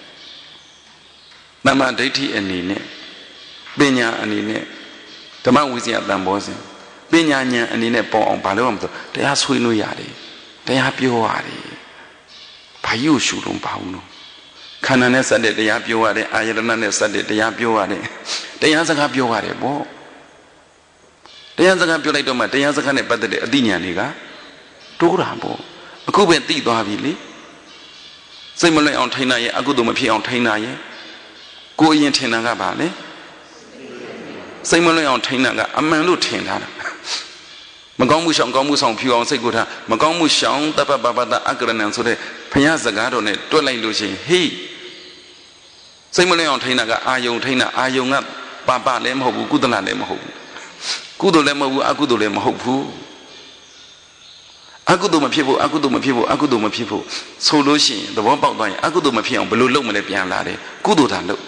သမ္မာဒိဋ္ဌိအနေနဲ့ပညာအနေနဲ့ဓမ္မဝိဇ္ဇာတန်ဘောစဉ်ပညာဉာဏ်အနေနဲ့ပေါ်အောင်ဘာလို့မဆိုတရားဆွေးနွေးရတယ်တရားပြောရတယ်ဘာယူရှုလုံးပါဘူးနော်ခန္ဓာနဲ့စတဲ့တရားပြောရတယ်အာယတနာနဲ့စတဲ့တရားပြောရတယ်တရားစကားပြောရတယ်ပေါ့တရားစကားပြောလိုက်တော့မှတရားစကားနဲ့ပတ်သက်တဲ့အသိဉာဏ်တွေကတိုးတာပေါ့အခုပဲသိသွားပြီလေစိတ်မလွတ်အောင်ထိန်းနိုင်ရဲ့အကုသိုလ်မဖြစ်အောင်ထိန်းနိုင်ရဲ့ကိုယ်အရင်ထင်တာကဘာလဲစိတ်မလွတ်အောင်ထိန်းတာကအမှန်လို့ထင်ထားတာမကောင်းမှုရှောင်ကောင်းမှုဆောင်ဖြူအောင်စိတ်ကိုထားမကောင်းမှုရှောင်တပ္ပပပတအကရဏံဆိုတဲ့ဘုရားစကားတော်နဲ့တွက်လိုက်လို့ရှိရင်ဟေးစိတ်မလွတ်အောင်ထိန်းတာကအာယုံထိန်းတာအာယုံကပလည်းမဟုတ်ဘူးကုသလလည်းမဟုတ်ဘူးကုသိုလ်လည်းမဟုတ်ဘူးအကုသိုလ်လည်းမဟုတ်ဘူးအကုသိုလ်မဖြစ်ဖို့အကုသိုလ်မဖြစ်ဖို့အကုသိုလ်မဖြစ်ဖို့ဆိုလို့ရှိရင်သဘောပေါက်သွားရင်အကုသိုလ်မဖြစ်အောင်ဘယ်လိုလုပ်မလဲပြန်လာတယ်ကုသိုလ်သာလုပ်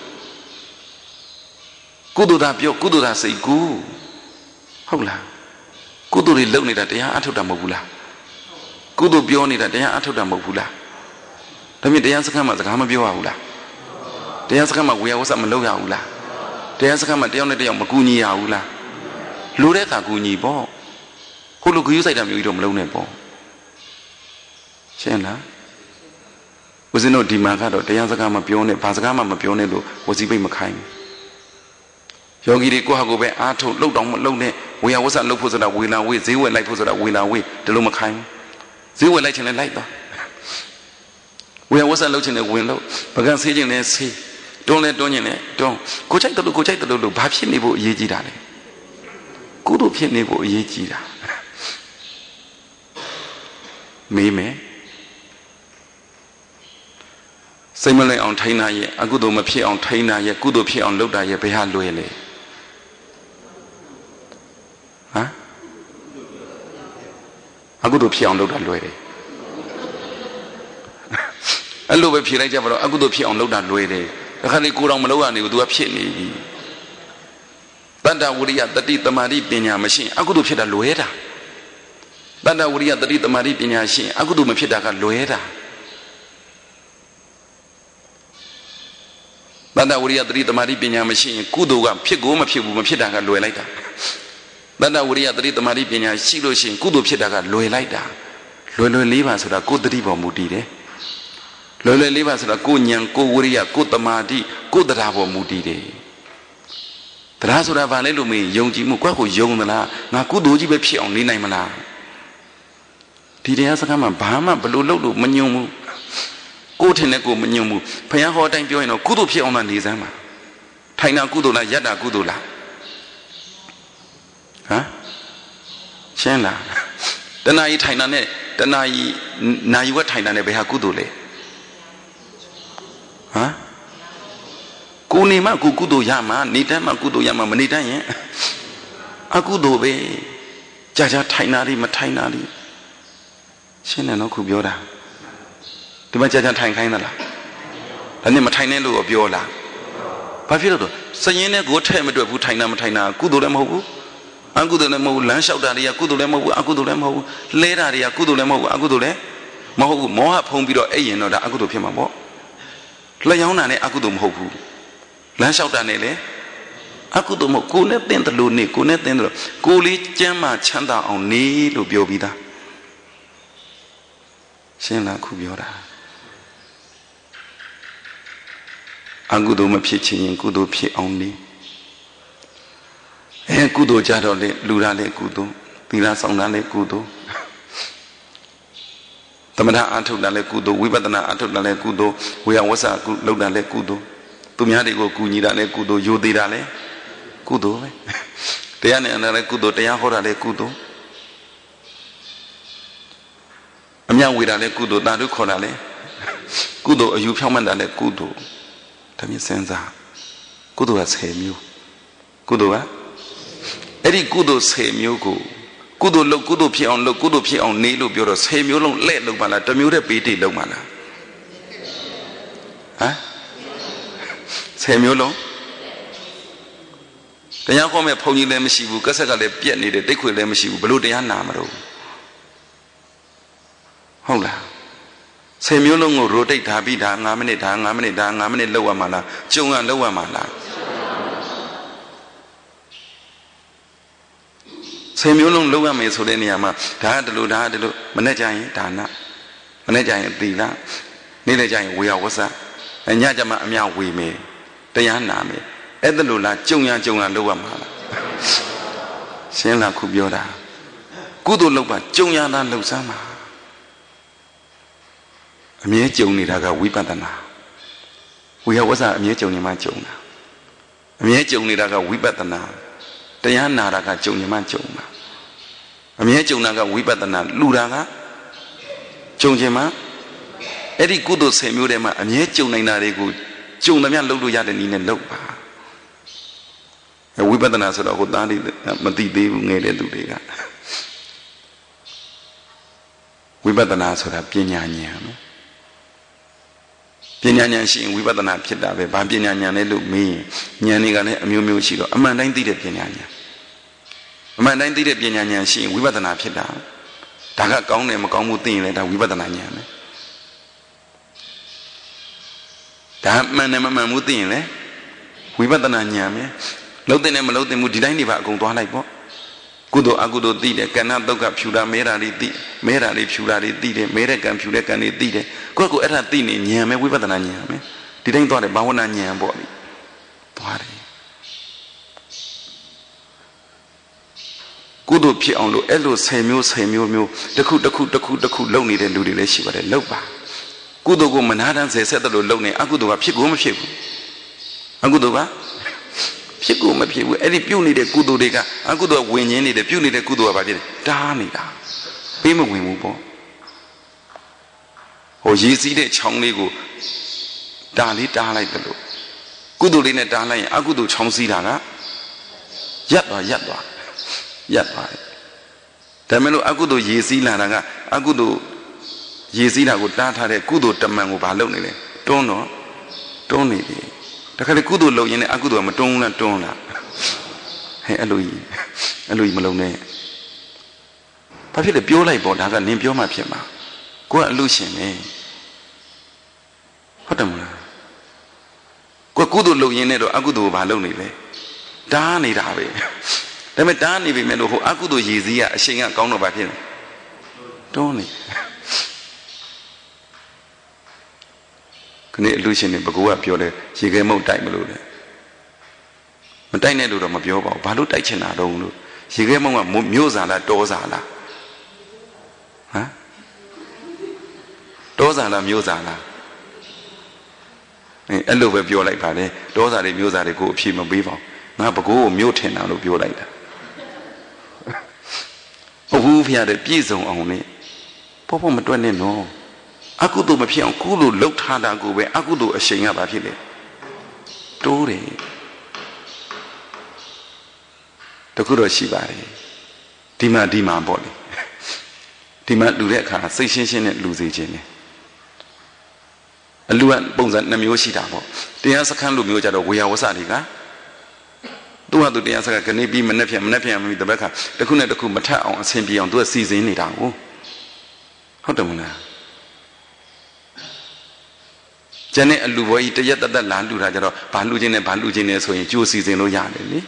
ကုသိုလ်သာပြောကုသိုလ်သာစိတ်ကူဟုတ်လားကုသိုလ်တွေလုပ်နေတာတရားအထုတ်တာမဟုတ်ဘူးလားကုသိုလ်ပြောနေတာတရားအထုတ်တာမဟုတ်ဘူးလားဒါမြင်တရားစခန်းမှာစကားမပြောရဘူးလားတရားစခန်းမှာဝေယဝဆမလုပ်ရဘူးလားတရားစခန်းမှာတယောက်နဲ့တယောက်မကူညီရဘူးလားလိုတဲ့အခါကူညီပေါ့ဟိုလိုဂရုစိုက်တာမျိုးကြီးတော့မလုပ်နဲ့ပေါ့ရှင်းလားဦးဇင်းတို့ဒီမှာကတော့တရားစကားမပြောနဲ့ဘာစကားမှမပြောနဲ့လို့ဝစီပိတ်မခိုင်းဘူးယောဂီတွေကိုယ့်ဟာကိုယ်ပဲအားထုတ်လှုပ်တောင်မလှုပ်နဲ့ဝေယဝဆလှုပ်ဖို့ဆိုတာဝေလာဝေးဈေးဝယ်လိုက်ဖို့ဆိုတာဝေလာဝေးဒီလိုမခိုင်းဘူးဈေးဝယ်လိုက်ချင်လဲလိုက်သွားဝေယဝဆလှုပ်ချင်လဲဝင်လို့ပကံဆေးချင်လဲဆေးတွန်းလဲတွန်းရင်လည်းတွန်းကိုချိုက်တယ်လို့ဘာဖြစ်နေဖို့အရေးကြီးတာလဲကုသိုလ်ဖြစ်နေဖို့အရေးကြီးတာမေးမယ်စိတ်မလဲအောင်ထိန်းတာရဲ့အကုသိုလ်မဖြစ်အောင်ထိန်းတာရဲ့ကုသိုလ်ဖြစ်အောင်လုပ်တာရဲ့ဘယ်ဟာလွယ်လဲဟမ်အကုသိုလ်ဖြစ်အောင်လုပ်တာလွယ်တယ်အဲ့လိုပဲဖြေလိုက်ကြပါတော့အကုသိုလ်ဖြစ်အောင်လုပ်တာလွယ်တယ်ဒါခါလေးကိုယ်တော်မလုပ်ရနေဘူး तू ကဖြစ်နေပြီတတ္တဝိရိယတတိတမာတိပညာမရှိရင်အကုသိုလ်ဖြစ်တာလွယ်တာတတ္တဝိရိယတတိတမာတိပညာရှိရင်အကုသိုလ်မဖြစ်တာကလွယ်တာတတ္တဝိရိယတတိတမာတိပညာမရှိရင်ကုသိုလ်ကဖြစ်ကိုမဖြစ်ဘူးမဖြစ်တာကလွယ်လိုက်တာတတ္တဝိရိယတတိတမာတိပညာရှိလို့ရှိရင်ကုသိုလ်ဖြစ်တာကလွယ်လိုက်တာလွယ်လေးပါဆိုတာကိုယ်တတိပေါ်မူတည်တယ်လွယ်လေးပါဆိုတာကိုဉာဏ်ကိုဝိရိယကိုတမာတိကိုတရားပေါ်မူတည်တယ်တရားဆိုတာဘာလဲလို့မေးယုံကြည်မှုကိုယ့်ကိုယုံသလားငါကုသိုလ်ကြီးပဲဖြစ်အောင်နေနိုင်မလားဒီတရားစကားမှာဘာမှဘလို့လုပ်လို့မညွန့်ဘူးကိုယ်ထင်တဲ့ကိုမညွန့်ဘူးဘုရားဟောတိုင်းပြောရင်တော့ကုသိုလ်ဖြစ်အောင်သာနေစမ်းပါထိုင်တာကုသိုလ်လားယတ္တာကုသိုလ်လားဟမ်ရှင်းလားတဏှာကြီးထိုင်တာနဲ့တဏှာကြီးနာယီဝတ်ထိုင်တာနဲ့ဘယ်ဟာကုသိုလ်လဲဟမ်ကိုနေမှကုသိုလ်ရမှာနေတတ်မှကုသိုလ်ရမှာမနေတတ်ရင်အကုသိုလ်ပဲကြာကြာထိုင်တာတွေမထိုင်တာတွေရှင်းတယ်နော်ခုပြောတာဒီမှာကြာကြာထိုင်ခိုင်းသလားဒါနဲ့မထိုင်နဲ့လို့ပြောလားဘာဖြစ်လို့စရင်နဲ့ကိုထဲ့မတွေ့ဘူးထိုင်တာမထိုင်တာကုသိုလ်လည်းမဟုတ်ဘူးအကုသိုလ်လည်းမဟုတ်ဘူးလမ်းလျှောက်တာတွေကကုသိုလ်လည်းမဟုတ်ဘူးအကုသိုလ်လည်းမဟုတ်ဘူးလဲတာတွေကကုသိုလ်လည်းမဟုတ်ဘူးအကုသိုလ်လည်းမဟုတ်ဘူးမောဟဖုံးပြီးတော့အဲ့ရင်တော့ဒါအကုသိုလ်ဖြစ်မှာပေါ့လျှောင်းတာနဲ့အကုသိုလ်မဟုတ်ဘူးလမ်းလျှောက်တာနဲ့လေအကုသိုလ်မဟုတ်ကိုနဲ့တင်းတယ်လို့နေကိုနဲ့တင်းတယ်လို့ကိုလေးကျမ်းမာချမ်းသာအောင်နေလို့ပြောပြီးသားရှင်းလားခုပြောတာအကုသိုလ်မဖြစ်ချင်ရင်ကုသိုလ်ဖြစ်အောင်နေကုသိုလ်ကြတော့လေလူရလေကုသိုလ်သီလဆောင်တာလေကုသိုလ်သမထအထုတ်တာလေကုသိုလ်ဝိပဿနာအထုတ်တာလေကုသိုလ်ဝေယဝဆကုလုပ်တာလေကုသိုလ်သူများတွေကိုကူညီတာလေကုသိုလ်ယိုသေးတာလေကုသိုလ်ပဲတရားနဲ့အနာလေကုသိုလ်တရားဟောတာလေကုသိုလ်အမြဝေတာလေကုသိုလ်တာတို့ခေါ်တာလေကုသိုလ်အယူဖြောင်းမှန်တာလေကုသိုလ်ဒါမျိုးစဉ်းစားကုသိုလ်က10မျိုးကုသိုလ်ကအဲ့ဒီကုသိုလ်10မျိုးကိုကုသိုလ်လုပ်ကုသိုလ်ဖြစ်အောင်လုပ်ကုသိုလ်ဖြစ်အောင်နေလို့ပြောတော့10မျိုးလုံးလက်လုပ်ပါလားတစ်မျိုးတည်းပေးတိလုပ်ပါလားဟမ်10မျိုးလုံးတရားခေါ်မဲ့ဘုံကြီးလည်းမရှိဘူးကက်ဆက်ကလည်းပြက်နေတယ်တိတ်ခွေလည်းမရှိဘူးဘလို့တရားနာမလို့ဟုတ်လား10မျိုးလုံးကို rotate ထားပြီးဒါ9မိနစ်ဒါ9မိနစ်ဒါ9မိနစ်လောက်ရမှာလားကျုံရလောက်ရမှာလား10မျိုးလုံးလောက်ရမယ်ဆိုတဲ့နေရာမှာဒါကတလို့ဒါကတလို့မနေ့ကျရင်ဒါနမနေ့ကျရင်သီလနေ့လည်းကျရင်ဝေယဝဆညကျမှအများဝေမယ်တရားနာမယ်အဲ့ဒါလို့လားကျုံရလောက်ရမှာလားရှင်းလားခုပြောတာကုသိုလ်လုပ်ပါကျုံရတာလှုပ်စမ်းပါအမြဲကြုံနေတာကဝိပဿနာဝေယဝဆအမြဲကြုံနေမှကြုံတာအမြဲကြုံနေတာကဝိပဿနာတရားနာတာကကြုံနေမှကြုံတာအမြဲကြုံတာကဝိပဿနာလူတာကကြုံခြင်းမှအဲ့ဒီကုသိုလ်10မျိုးထဲမှာအမြဲကြုံနိုင်တာတွေကိုကြုံသမျှလုပ်လို့ရတဲ့နည်းနဲ့လုပ်ပါဝိပဿနာဆိုတော့ဟိုသားလေးမသိသေးဘူးငယ်တဲ့သူတွေကဝိပဿနာဆိုတာပညာဉာဏ်နော်ပညာဉာဏ်ရှိရင်ဝိပဿနာဖြစ်တာပဲဘာပညာဉာဏ်လဲလို့မေးရင်ဉာဏ်တွေကလည်းအမျိုးမျိုးရှိတော့အမှန်တိုင်းသိတဲ့ပညာဉာဏ်အမှန်တိုင်းသိတဲ့ပညာဉာဏ်ရှိရင်ဝိပဿနာဖြစ်တာဒါကကောင်းတယ်မကောင်းဘူးသိရင်လည်းဒါဝိပဿနာဉာဏ်ပဲဒါမှန်တယ်မမှန်ဘူးသိရင်လည်းဝိပဿနာဉာဏ်ပဲလုံးတဲ့နဲ့မလုံးတဲ့မှုဒီတိုင်းနေပါအကုန်သွားလိုက်ပေါ့ကုသိုလ်အကုသိုလ်သိတယ်ကဏ္ဍတုတ်ကဖြူတာမဲတာတွေသိမဲတာတွေဖြူတာတွေသိတယ်မဲတဲ့ကံဖြူတဲ့ကံတွေသိတယ်ကိုယ့်ကိုအဲ့ဒါသိနေဉာဏ်ပဲဝိပဿနာဉာဏ်ပဲဒီတိုင်းသွားတယ်ဘာဝနာဉာဏ်ပေါ့လေသွားတယ်ကုသိုလ်ဖြစ်အောင်လို့အဲ့လို10မျိုးတစ်ခုလုပ်နေတဲ့လူတွေလည်းရှိပါတယ်လုပ်ပါကုသိုလ်ကိုမနာတမ်း10ဆက်တယ်လို့လုပ်နေအကုသိုလ်ကဖြစ်ကိုမဖြစ်ဘူးအခုတော့ဖြစ်ကိုမဖြစ်ဘူးအဲ့ဒီပြုတ်နေတဲ့ကုသိုလ်တွေကအခုတော့ဝင်ရင်းနေတယ်ပြုတ်နေတဲ့ကုသိုလ်ကဘာဖြစ်လဲတားနေတာပေးမဝင်ဘူးပေါ့ဟိုရည်စည်းတဲ့ချောင်းလေးကိုတားလေးတားလိုက်တယ်လို့ကုသိုလ်လေးနဲ့တားလိုက်ရင်အကုသိုလ်ချောင်းစည်းတာကရပ်သွားတယ်ဒါမဲ့လို့အကုသိုလ်ရည်စည်းလာတာကအကုသိုလ်ရည်စည်းတာကိုတားထားတဲ့ကုသိုလ်တမန်ကိုဘာလုပ်နေလဲတွန်းနေတယ်တခါလေကုသိုလ်လုပ်ရင်လည်းအကုသိုလ်ကမတွန်းဘူးလားတွန်းလားဟဲ့အဲ့လိုကြီးမလုံးနဲ့ဘာဖြစ်လဲပြောလိုက်ပေါ့ဒါကနင်ပြောမှဖြစ်မှာကိုကအလူရှင်ပဲဟုတ်တယ်မလားကိုကုသိုလ်လုပ်ရင်လည်းတော့အကုသိုလ်ကိုဘာလုပ်နေလဲတားနေတာပဲဒါပေမဲ့တားနေပြီမဲ့လို့ဟိုအကုသိုလ်ရည်စည်းကအရှိန်ကကောင်းတော့ဘာဖြစ်လဲတွန်းနေခဏအလူရှင်တွေဘကိုကပြောတယ်ရေခဲမုတ်တိုက်မလို့လေမတိုက်နဲ့လို့တော့မပြောပါဘူးဘာလို့တိုက်ချင်တာတော့လို့ရေခဲမုတ်ကမြို့စာလားတောစာလားဟမ်တောစာလားမြို့စာလားအဲ့လိုပဲပြောလိုက်ပါလေတောစာတွေမြို့စာတွေကိုအဖြေမပေးပါဘူးငါဘကိုကိုမြို့ထင်တာလို့ပြောလိုက်တာဟုတ်ဘူးဖျားတယ်ပြည့်စုံအောင်လေပေါ့မတွက်နဲ့နော်အကုသိုလ်မဖြစ်အောင်ကုသိုလ်လှုပ်ထားတာကိုပဲအကုသိုလ်အရှိန်ကဘာဖြစ်လဲတိုးတယ်တခုတော့ရှိပါတယ်ဒီမှာပေါ့လေဒီမှာလူတဲ့အခါစိတ်ရှင်းနဲ့လူစေခြင်းနဲ့အလူကပုံစံ2မျိုးရှိတာပေါ့တရားစခန်းလိုမျိုးကြတော့ဝေယဝဆတွေကသူ့ဟာသူတရားစခန်းကနေပြီးမနှက်ဖြန်မပြီးတပတ်ခါတခုနဲ့တခုမထက်အောင်အဆင်ပြေအောင်သူကစီစဉ်နေတာကိုဟုတ်တယ်မလားကျန်တဲ့အလူဘွယ်ကြီးတရက်တက်လာလူတာကြတော့ဘာလူချင်းနဲ့ဆိုရင်ကြိုးစီစဉ်လို့ရတယ်လေ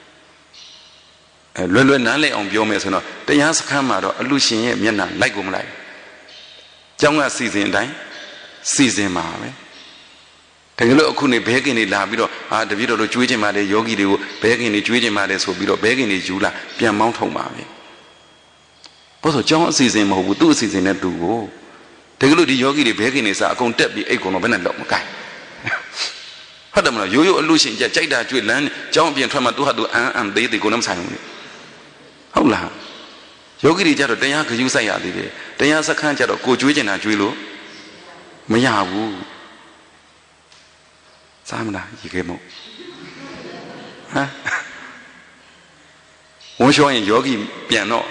လွယ်နားလည်အောင်ပြောမယ်ဆိုတော့တရားစခန်းမှာတော့အလူရှင်ရဲ့မျက်နှာလိုက်ကိုမလိုက်ကျောင်းကစီစဉ်တိုင်းစီစဉ်မှာပဲတကယ်လို့အခုနေဘဲကင်တွေလာပြီးတော့တပည့်တော်တို့ကျွေးခြင်းပါတယ်ယောဂီတွေကိုဘဲကင်တွေကျွေးခြင်းပါတယ်ဆိုပြီးတော့ဘဲကင်တွေယူလာပြန်မောင်းထုံပါပဲဘာလို့ကျောင်းအစီအစဉ်မဟုတ်ဘူးသူ့အစီအစဉ်နဲ့သူ့ကိုတကယ်လို့ဒီယောဂီတွေဘဲကင်နေစားအကုန်တက်ပြီးအိတ်ကုန်တော့ဘယ်နဲ့လောက်မကိုင်းဟုတ်တယ်မလားရိုးရိုးအလူရှင်ကြိုက်တာကျွေးလမ်းကျောင်းအပြင်ထွက်မှသူဟာသူအန်သေးကိုလည်းမဆိုင်ဘူးဟုတ်လားယောဂီတွေကြတော့တရားဂရုစိုက်ရသေးတယ်တရားစခန်းကြတော့ကိုကျွေးကျင်တာကျွေးလို့မရဘူးစားမလားရေခဲမို့ဟမ်ဝန်လျှောရင်ယောဂီပြန်တော့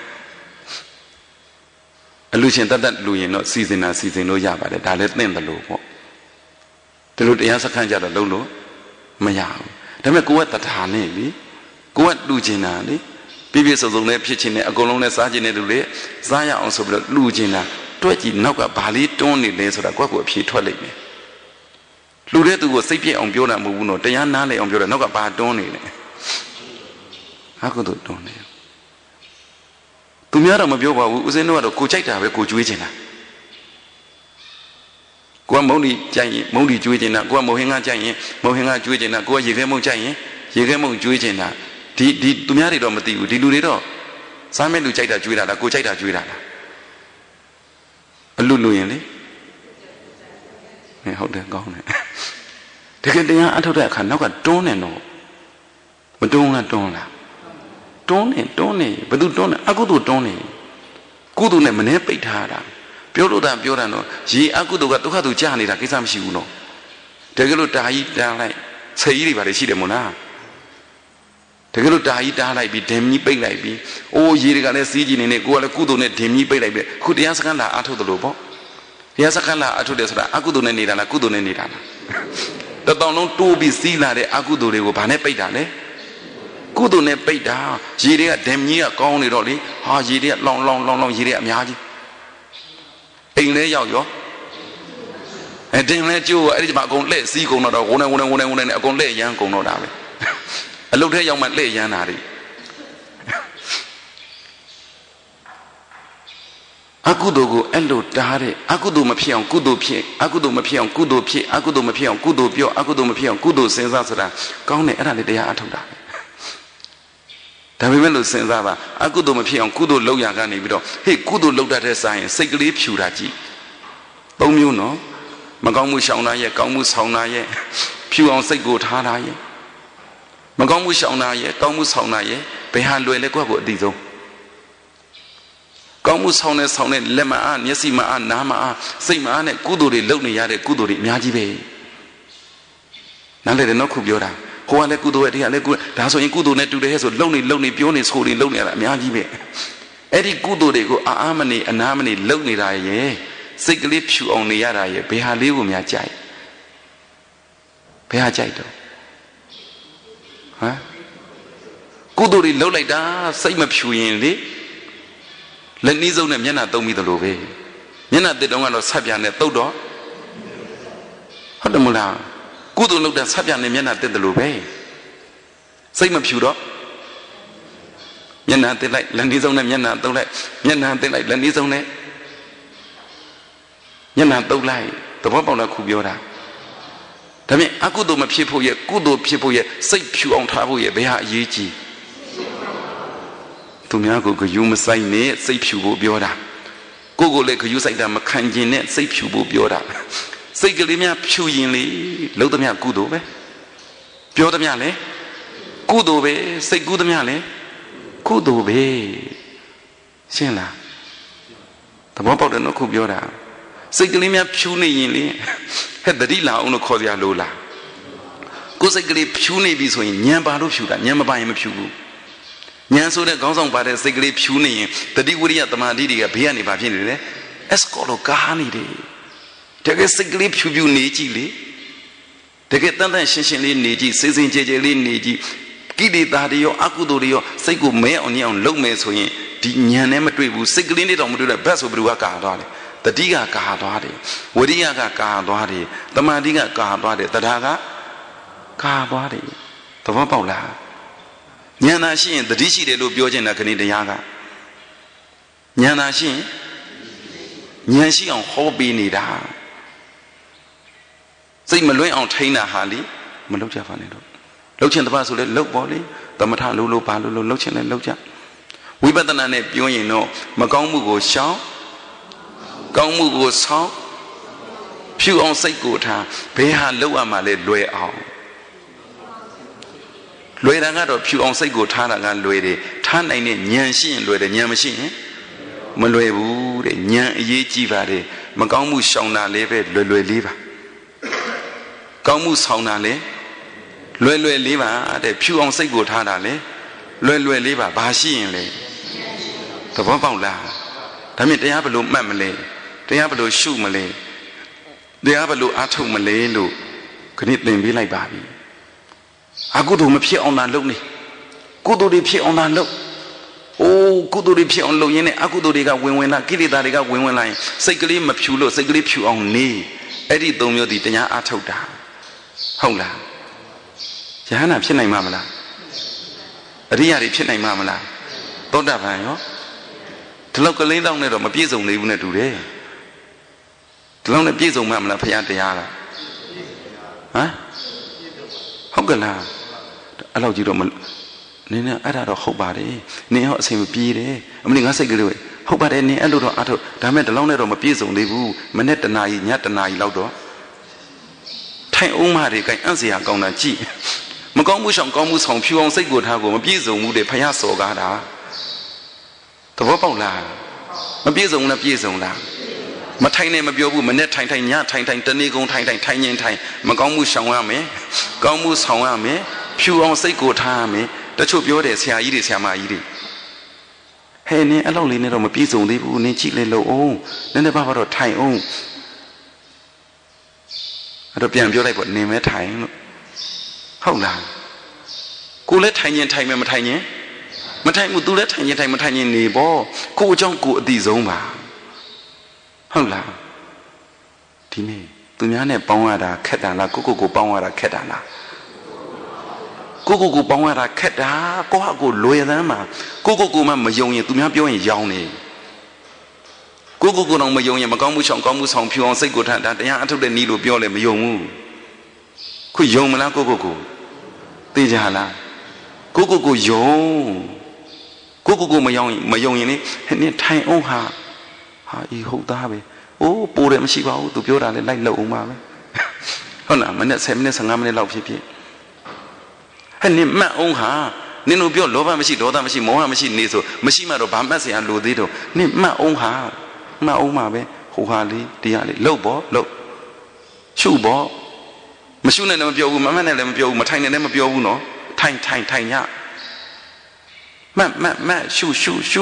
အလူရှင်တတ်လူရင်တော့စီစဉ်လို့ရပါတယ်ဒါလည်းသင့်တယ်လို့ပေါ့ဒီလိုတရားစခန်းကြတော့လုံးလို့မရဘူးဒါပေမဲ့ကိုကတထာနဲ့လေကိုကလူကျင်တာလေပြည့်စုံနဲ့ဖြစ်ခြင်းနဲ့အကုန်လုံးနဲ့စားခြင်းနဲ့တူလေစားရအောင်ဆိုပြီးတော့လူကျင်တာတွက်ကြည့်နောက်ကဘာလေးတွန်းနေလဲဆိုတာကိုယ့်ကိုအဖြေထွက်လိမ့်မယ်လူတဲ့သူကိုစိတ်ပြည့်အောင်ပြောတာမဟုတ်ဘူးနော်တရားနားလည်အောင်ပြောတာနောက်ကဘာတွန်းနေလဲအကုသိုလ်တွန်းနေသူများတော့မပြောပါဘူးဦးဇင်းတို့ကတော့ကိုကြိုက်တာပဲကိုကျွေးချင်တာကိုကမုံဒီကြိုက်ရင်မုံဒီကျွေးချင်တာကိုကမုံဟင်းကကြိုက်ရင်မုံဟင်းကကျွေးချင်တာကိုကရေခဲမုံကြိုက်ရင်ရေခဲမုံကျွေးချင်တာဒီသူများတွေတော့မသိဘူးဒီလူတွေတော့စားမဲ့လူကြိုက်တာကျွေးတာလားကိုကြိုက်တာကျွေးတာလားအလူရင်လေဟုတ်တယ်ကောင်းတယ်တကယ်တရားအထုတ်တဲ့အခါနောက်ကတွန်းနေတော့မတွန်းလားတွန်းနေဘယ်သူတွန်းနေအကုသိုလ်တွန်းနေကုသိုလ်နဲ့မနှဲပိတ်ထားတာပြောလို့တာပြောတာတော့ရေအကုသိုလ်ကဒုက္ခသူကြားနေတာကိစ္စမရှိဘူးနော်တကယ်လို့တာကြီးတားလိုက်ဆေးကြီးတွေပါလေရှိတယ်မို့လားတကယ်လို့တာကြီးတားလိုက်ပြီးဒင်ကြီးပိတ်လိုက်ပြီးအိုးရေတွေကလည်းစီးကြည့်နေကိုကလည်းကုသိုလ်နဲ့ဒင်ကြီးပိတ်လိုက်ပြီခုတရားစခန်းလာအထုတ်တယ်လို့ပေါ့တရားစခန်းလာအထုတ်တယ်ဆိုတာအကုသိုလ်နဲ့နေတာလားကုသိုလ်နဲ့နေတာလားတတောင်လုံးတိုးပြီးစီးလာတဲ့အကုသိုလ်တွေကိုဘာနဲ့ပိတ်တာလဲကုသိုလ်နဲ့ပိတ်တာရေတွေကဒင်ကြီးကကောင်းနေတော့လေဟာရေတွေကလောင်ရေတွေအများကြီးအိမ်လဲရောက်ရောဒင်လဲကျိုးအဲ့ဒီမှာအကုန်လှည့်စီးကုန်တော့ဝင်နေအကုန်လှည့်ရမ်းကုန်တော့တာပဲအလုတ်ထဲရောက်မှလှည့်ရမ်းတာတွေအကုသိုလ်ကိုအဲ့လိုတားတဲ့အကုသိုလ်မဖြစ်အောင်ကုသိုလ်ဖြစ်အကုသိုလ်မဖြစ်အောင်ကုသိုလ်ဖြစ်အကုသိုလ်မဖြစ်အောင်ကုသိုလ်ပြောအကုသိုလ်မဖြစ်အောင်ကုသိုလ်စဉ်းစားဆိုတာကောင်းတယ်အဲ့ဒါလေးတရားအထုတ်တာဒါပေမဲ့လို့စဉ်းစားပါအကုသိုလ်မဖြစ်အောင်ကုသိုလ်လုပ်ရကနေပြီးတော့ဟေ့ကုသိုလ်လုပ်တတ်တဲ့ဆိုင်စိတ်ကလေးဖြူတာကြည့်၃မျိုးနော်မကောင်းမှုရှောင်တာရဲ့ကောင်းမှုဆောင်တာရဲ့ဖြူအောင်စိတ်ကိုထားတာရဲ့မကောင်းမှုရှောင်တာရဲ့ကောင်းမှုဆောင်တာရဲ့ဘယ်ဟာလွယ်လဲကိုယ့်ကိုအတိဆုံးကောင်းမှုဆောင်တဲ့လက်မအားမျက်စိမအားနားမအားစိတ်မအားနဲ့ကုသိုလ်တွေလုပ်နေရတဲ့ကုသိုလ်တွေအများကြီးပဲနားလည်တယ်နော်ခုပြောတာဟိုကလည်းကုသိုလ်ရဲ့ဒီကလည်းဒါဆိုရင်ကုသိုလ်နဲ့တူတယ်ဟဲ့ဆိုလုံနေပြောနေဆိုနေလုံနေရတာအများကြီးပဲအဲ့ဒီကုသိုလ်တွေကိုအာမနေအနာမနေလုံနေတာရဲ့စိတ်ကလေးဖြူအောင်နေရတာရဲ့ဘယ်ဟာလေးကိုများကြိုက်ဘယ်ဟာကြိုက်တော့ဟမ်ကုသိုလ်တွေလှုပ်လိုက်တာစိတ်မဖြူရင်လေလက်နှီးစုံနဲ့မျက်နှာတုံးပြီးသလိုပဲမျက်နှာတစ်တုံးကတော့ဆက်ပြန်နဲ့တုတ်တော့ဟုတ်တယ်မလားကုသိုလ်လုပ်တဲ့ဆက်ပြန်နဲ့မျက်နှာတစ်သလိုပဲစိတ်မဖြူတော့မျက်နှာတစ်လိုက်လက်နှီးစုံနဲ့မျက်နှာတုံးလိုက်မျက်နှာတစ်လိုက်လက်နှီးစုံနဲ့မျက်နှာတုံးလိုက်သဘောပေါက်လားခုပြောတာဒါဖြင့်အကုသိုလ်မဖြစ်ဖို့ရဲ့ကုသိုလ်ဖြစ်ဖို့ရဲ့စိတ်ဖြူအောင်ထားဖို့ရဲ့ဘယ်ဟာအရေးကြီးသူများကိုဂယုမဆိုင်နဲ့စိတ်ဖြူဖို့ပြောတာကိုကိုလည်းဂယုဆိုင်တာမခံကျင်နဲ့စိတ်ဖြူဖို့ပြောတာစိတ်ကလေးများဖြူရင်လေလုံးသမျှကုသိုလ်ပဲပြောသမျှလေကုသိုလ်ပဲစိတ်ကူးသမျှလေကုသိုလ်ပဲရှင်းလားသဘောပေါက်တယ်နော်ခုပြောတာစိတ်ကလေးများဖြူနေရင်လေဟဲ့တတိလာအောင်လို့ခေါ်ကြလို့လားကိုယ်စိတ်ကလေးဖြူနေပြီဆိုရင်ညံပါလို့ဖြူတာညံမပါရင်မဖြူဘူးညံဆိုတဲ့ခေါင်းဆောင်ပါတဲ့စိတ်ကလေးဖြူနေရင်တတိဝိရိယတမာတိတွေကဘေးကနေပါဖြစ်နေတယ်အစကောလို့ကားနေတယ်တကယ်စိတ်ကလေးဖြူဖြူနေကြည့်လေတကယ်တန်တန်ရှင်းရှင်းလေးနေကြည့်စိစင်ကြဲကြဲလေးနေကြည့်ကိလေသာတွေရောအကုသိုလ်တွေရောစိတ်ကိုမဲအောင်ညံအောင်လုပ်မယ်ဆိုရင်ဒီညံနဲ့မတွေ့ဘူးစိတ်ကလေးနဲ့တော့မတွေ့တဲ့ဘက်ဆိုဘယ်သူကကာသွားတယ်တတိကကာသွားတယ်ဝိရိယကကာသွားတယ်တမာတိကကာသွားတယ်တရားကကာသွားတယ်သဘောပေါက်လားဉာဏ်သာရှိရင်တတိရှိတယ်လို့ပြောချင်တာခဏတရားကဉာဏ်သာရှိရင်ဉာဏ်ရှိအောင်ဟောပေးနေတာစိတ်မလွင့်အောင်ထိန်းတာဟာလေမလုပ်ကြပါနဲ့တော့လုပ်ချင်တပတ်ဆိုလဲလုပ်ပေါ်လေသမထလို့ဘာလို့လုပ်ချင်လဲလုပ်ကြဝိပဿနာနဲ့ပြောရင်တော့မကောင်းမှုကိုရှောင်ကောင်းမှုကိုဆောင်ဖြူအောင်စိတ်ကိုထားဘယ်ဟာလောက်ရမှာလဲလွယ်အောင်လွယ်တာကတော့ဖြူအောင်စိတ်ကိုထားတာကလွယ်တယ်ထားနိုင်တဲ့ဉာဏ်ရှိရင်လွယ်တယ်ဉာဏ်မရှိရင်မလွယ်ဘူးတဲ့ဉာဏ်အရေးကြီးပါတယ်မကောင်းမှုရှောင်တာလည်းပဲလွယ်လွယ်လေးပါကောင်းမှုဆောင်တာလည်းလွယ်လွယ်လေးပါတဲ့ဖြူအောင်စိတ်ကိုထားတာလည်းလွယ်လွယ်လေးပါဘာရှိရင်လဲသဘောပေါက်လားဒါမြင်တရားဘယ်လိုမှတ်မလဲတရားဘယ်လိုရှုမလဲတရားဘယ်လိုအားထုတ်မလဲလို့ခဏသင်ပေးလိုက်ပါပြီအကုသိုလ်မဖြစ်အောင်သာလုပ်နေကုသိုလ်တွေဖြစ်အောင်သာလုပ်အိုးကုသိုလ်တွေဖြစ်အောင်လုပ်ရင်းနဲ့အကုသိုလ်တွေကဝင်လာကိလေသာတွေကဝင်လာရင်စိတ်ကလေးမဖြူလို့စိတ်ကလေးဖြူအောင်နေအဲ့ဒီသုံးမျိုးဒီတရားအားထုတ်တာဟုတ်လားယဟန္တာဖြစ်နိုင်မှာမလားအရိယာတွေဖြစ်နိုင်မှာမလားသောတာပန်ရောဒီလောက်ကလေးတောင်းနဲ့တော့မပြည့်စုံသေးဘူးနဲ့တူတယ်ဒီလောက်နဲ့ပြည့်စုံမှာမလားဘုရားတရားကဟမ်ဟုတ်ကလားအဲ့လောက်ကြီးတော့နင်းနဲ့အဲ့ဒါတော့ဟုတ်ပါတယ်နင်းဟောအဆင်မပြေတယ်အမလီငါစိတ်ကလေးဟုတ်ပါတယ်နင်းအဲ့လိုတော့အားထုတ်ဒါမဲ့ဒီလောက်နဲ့တော့မပြည့်စုံသေးဘူးမနေ့တနာရီညတနာရီလောက်တော့ထိုင်အောင်မတွေကင်အံ့စရာကောင်းတာကြည့်မကောင်းမှုဆောင်ကောင်းမှုဆောင်ဖြူအောင်စိတ်ကိုထားကိုမပြည့်စုံဘူးတဲ့ဘုရားစော်ကားတာသဘောပေါက်လားမပြည့်စုံလားပြည့်စုံလားမထိုင်နဲ့မပြောဘူးမနဲ့ထိုင်ညထိုင်တနေ့ကုန်ထိုင်ငင်ထိုင်မကောင်းမှုရှောင်ရမယ်ကောင်းမှုဆောင်ရမယ်ဖြူအောင်စိတ်ကိုထားရမယ်တချို့ပြောတယ်ဆရာကြီးတွေဆရာမကြီးတွေဟဲ့နင်းအဲ့လောက်လေးနဲ့တော့မပြည့်စုံသေးဘူးနင်းကြည့်လေလို့အောင်နည်းနည်းပါတော့ထိုင်အောင်အဲ့တော့ပြန်ပြောလိုက်ပေါ့နင်းမဲထိုင်လို့ဟုတ်လားကိုလည်းထိုင်မယ်မထိုင်ရင်မထိုင်ဘူးသူလည်းထိုင်မထိုင်ရင်နေပေါ့ကိုအကြောင်းကိုအတိဆုံးပါဟုတ်လားဒီနေ့သူများနဲ့ပေါင်းရတာခက်တာလားကိုပေါင်းရတာခက်တာလားကိုပေါင်းရတာခက်တာကိုဟာကိုလွယ်သမ်းမှာကိုမှမယုံရင်သူများပြောရင်ရောင်းနေကိုတော့မယုံရင်မကောင်းမှုဆောင်ကောင်းမှုဆောင်ဖြူအောင်စိတ်ကိုထားတာတရားအထုတ်တဲ့နည်းလို့ပြောလဲမယုံဘူးခုယုံမလားကိုသိကြလားကိုယုံကိုမယုံရင်လေနင်ထိုင်အောင်ဟာဤဟုတ်သားပဲအိုးပိုတယ်မရှိပါဘူးသူပြောတာလဲလိုက်လုံအောင်ပါပဲဟုတ်လားမနေ့10မိနစ်15မိနစ်လောက်ဖြစ်ဖြစ်ဟဲ့နင်မှတ်အောင်ဟာနင်တို့ပြောလောဘမရှိဒေါသမရှိမောဟမရှိနေဆိုမရှိမှတော့ဘာမှတ်စရာလိုသေးတော့နင်မှတ်အောင်ဟာမှတ်အောင်မှာပဲဟိုဟာလေးတရားလေးလှုပ်ပေါ့လှုပ်ရှုပေါ့မရှုနဲ့လည်းမပြောဘူးမမှတ်နဲ့လည်းမပြောဘူးမထိုင်နဲ့လည်းမပြောဘူးနော်ထိုင်ညမှတ်ရှု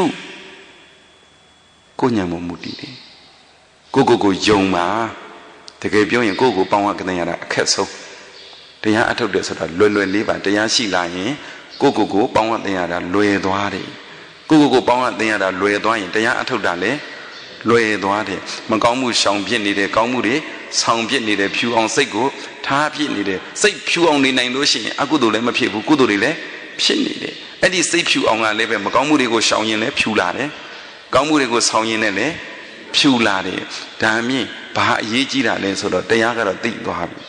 ကိုညံမမှုတည်တယ်ကိုယုံပါတကယ်ပြောရင်ကိုပေါင်းရကတဲ့ရတာအခက်ဆုံးတရားအထုတ်တယ်ဆိုတာလွယ်လေးပါတရားရှိလာရင်ကိုပေါင်းရတဲ့ရတာလွယ်သွားတယ်ကိုပေါင်းရတဲ့ရတာလွယ်သွားရင်တရားအထုတ်တာလည်းလွယ်သွားတယ်မကောင်းမှုရှောင်ပြစ်နေတယ်ကောင်းမှုတွေဆောင်ပြစ်နေတယ်ဖြူအောင်စိတ်ကိုထားပြစ်နေတယ်စိတ်ဖြူအောင်နေနိုင်လို့ရှိရင်အကုသိုလ်လည်းမဖြစ်ဘူးကုသိုလ်တွေလည်းဖြစ်နေတယ်အဲ့ဒီစိတ်ဖြူအောင်ကလည်းပဲမကောင်းမှုတွေကိုရှောင်ရင်လည်းဖြူလာတယ်ကောင်းမှုတွေကိုဆောင်ရင်လည်းဖြူလာတယ်ဒါမြင်ဘာအရေးကြီးတာလဲဆိုတော့တရားကတော့သိသွားပြီ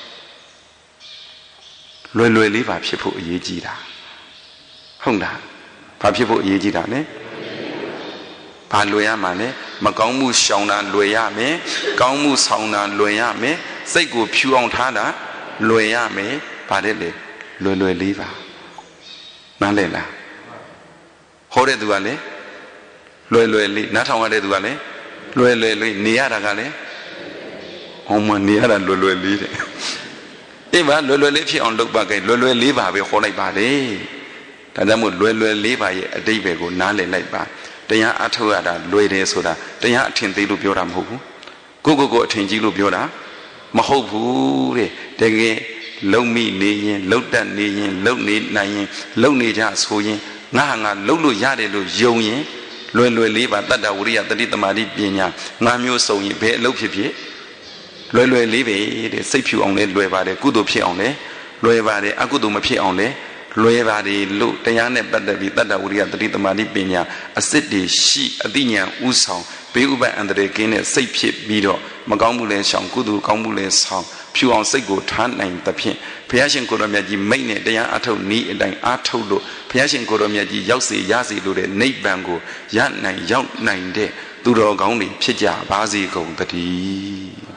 လွယ်လေးပါဖြစ်ဖို့အရေးကြီးတာဟုတ်လားဘာဖြစ်ဖို့အရေးကြီးတာလဲဘာလွယ်ရမှာလဲမကောင်းမှုရှောင်တာလွယ်ရမယ်ကောင်းမှုဆောင်တာလွယ်ရမယ်စိတ်ကိုဖြူအောင်ထားတာလွယ်ရမယ်ဗါတဲ့လေလွယ်လေးပါနားလည်လားဟောတဲ့သူကလည်းလွယ်လေးနားထောင်ရတဲ့သူကလည်းလွယ်လေးနေရတာကလည်းဟောမနေရတာလွယ်လေးတဲ့အေးပါလွယ်လေးဖြစ်အောင်လုပ်ပါကြလွယ်လေးပါပဲဟောလိုက်ပါလေဒါကြောင့်မို့လွယ်လေးပါရဲ့အတိတ်ပဲကိုနားလည်လိုက်ပါတရားအထုတ်ရတာလွယ်တယ်ဆိုတာတရားအထင်သေးလို့ပြောတာမဟုတ်ဘူးကိုအထင်ကြီးလို့ပြောတာမဟုတ်ဘူးတဲ့တကယ်လုံမိနေရင်လုံတတ်နေရင်လုံနေနိုင်ရင်လုံနေကြဆိုရင်ငါလုံလို့ရတယ်လို့ယုံရင်လွယ်လေးပါတတ္တဝရိယတတိတမာတိပညာငါမျိုးစုံရင်ဘယ်အလုပ်ဖြစ်လွယ်လေးပဲတဲ့စိတ်ဖြူအောင်လဲလွယ်ပါတယ်ကုသိုလ်ဖြစ်အောင်လဲလွယ်ပါတယ်အကုသိုလ်မဖြစ်အောင်လဲလွယ်ပါတယ်လို့တရားနဲ့ပတ်သက်ပြီးတတ္တဝရိယတတိတမာတိပညာအစစ်တွေရှိအသိဉာဏ်ဥဆောင်ဘေးဥပ္ပအန္တရာယ်ကင်းတဲ့စိတ်ဖြစ်ပြီးတော့မကောင်းမှုလဲရှောင်ကုသိုလ်ကောင်းမှုလဲဆောင်ဖြူအောင်စိတ်ကိုထားနိုင်သဖြင့်ဘုရားရှင်ကိုယ်တော်မြတ်ကြီးမိတ်နဲ့တရားအထုတ်နည်းအတိုင်းအားထုတ်လို့ဘုရားရှင်ကိုယ်တော်မြတ်ကြီးရောက်စေရစေလို့တဲ့နိဗ္ဗာန်ကိုရနိုင်ရောက်နိုင်တဲ့သူတော်ကောင်းတွေဖြစ်ကြပါစေကုန်သတည်း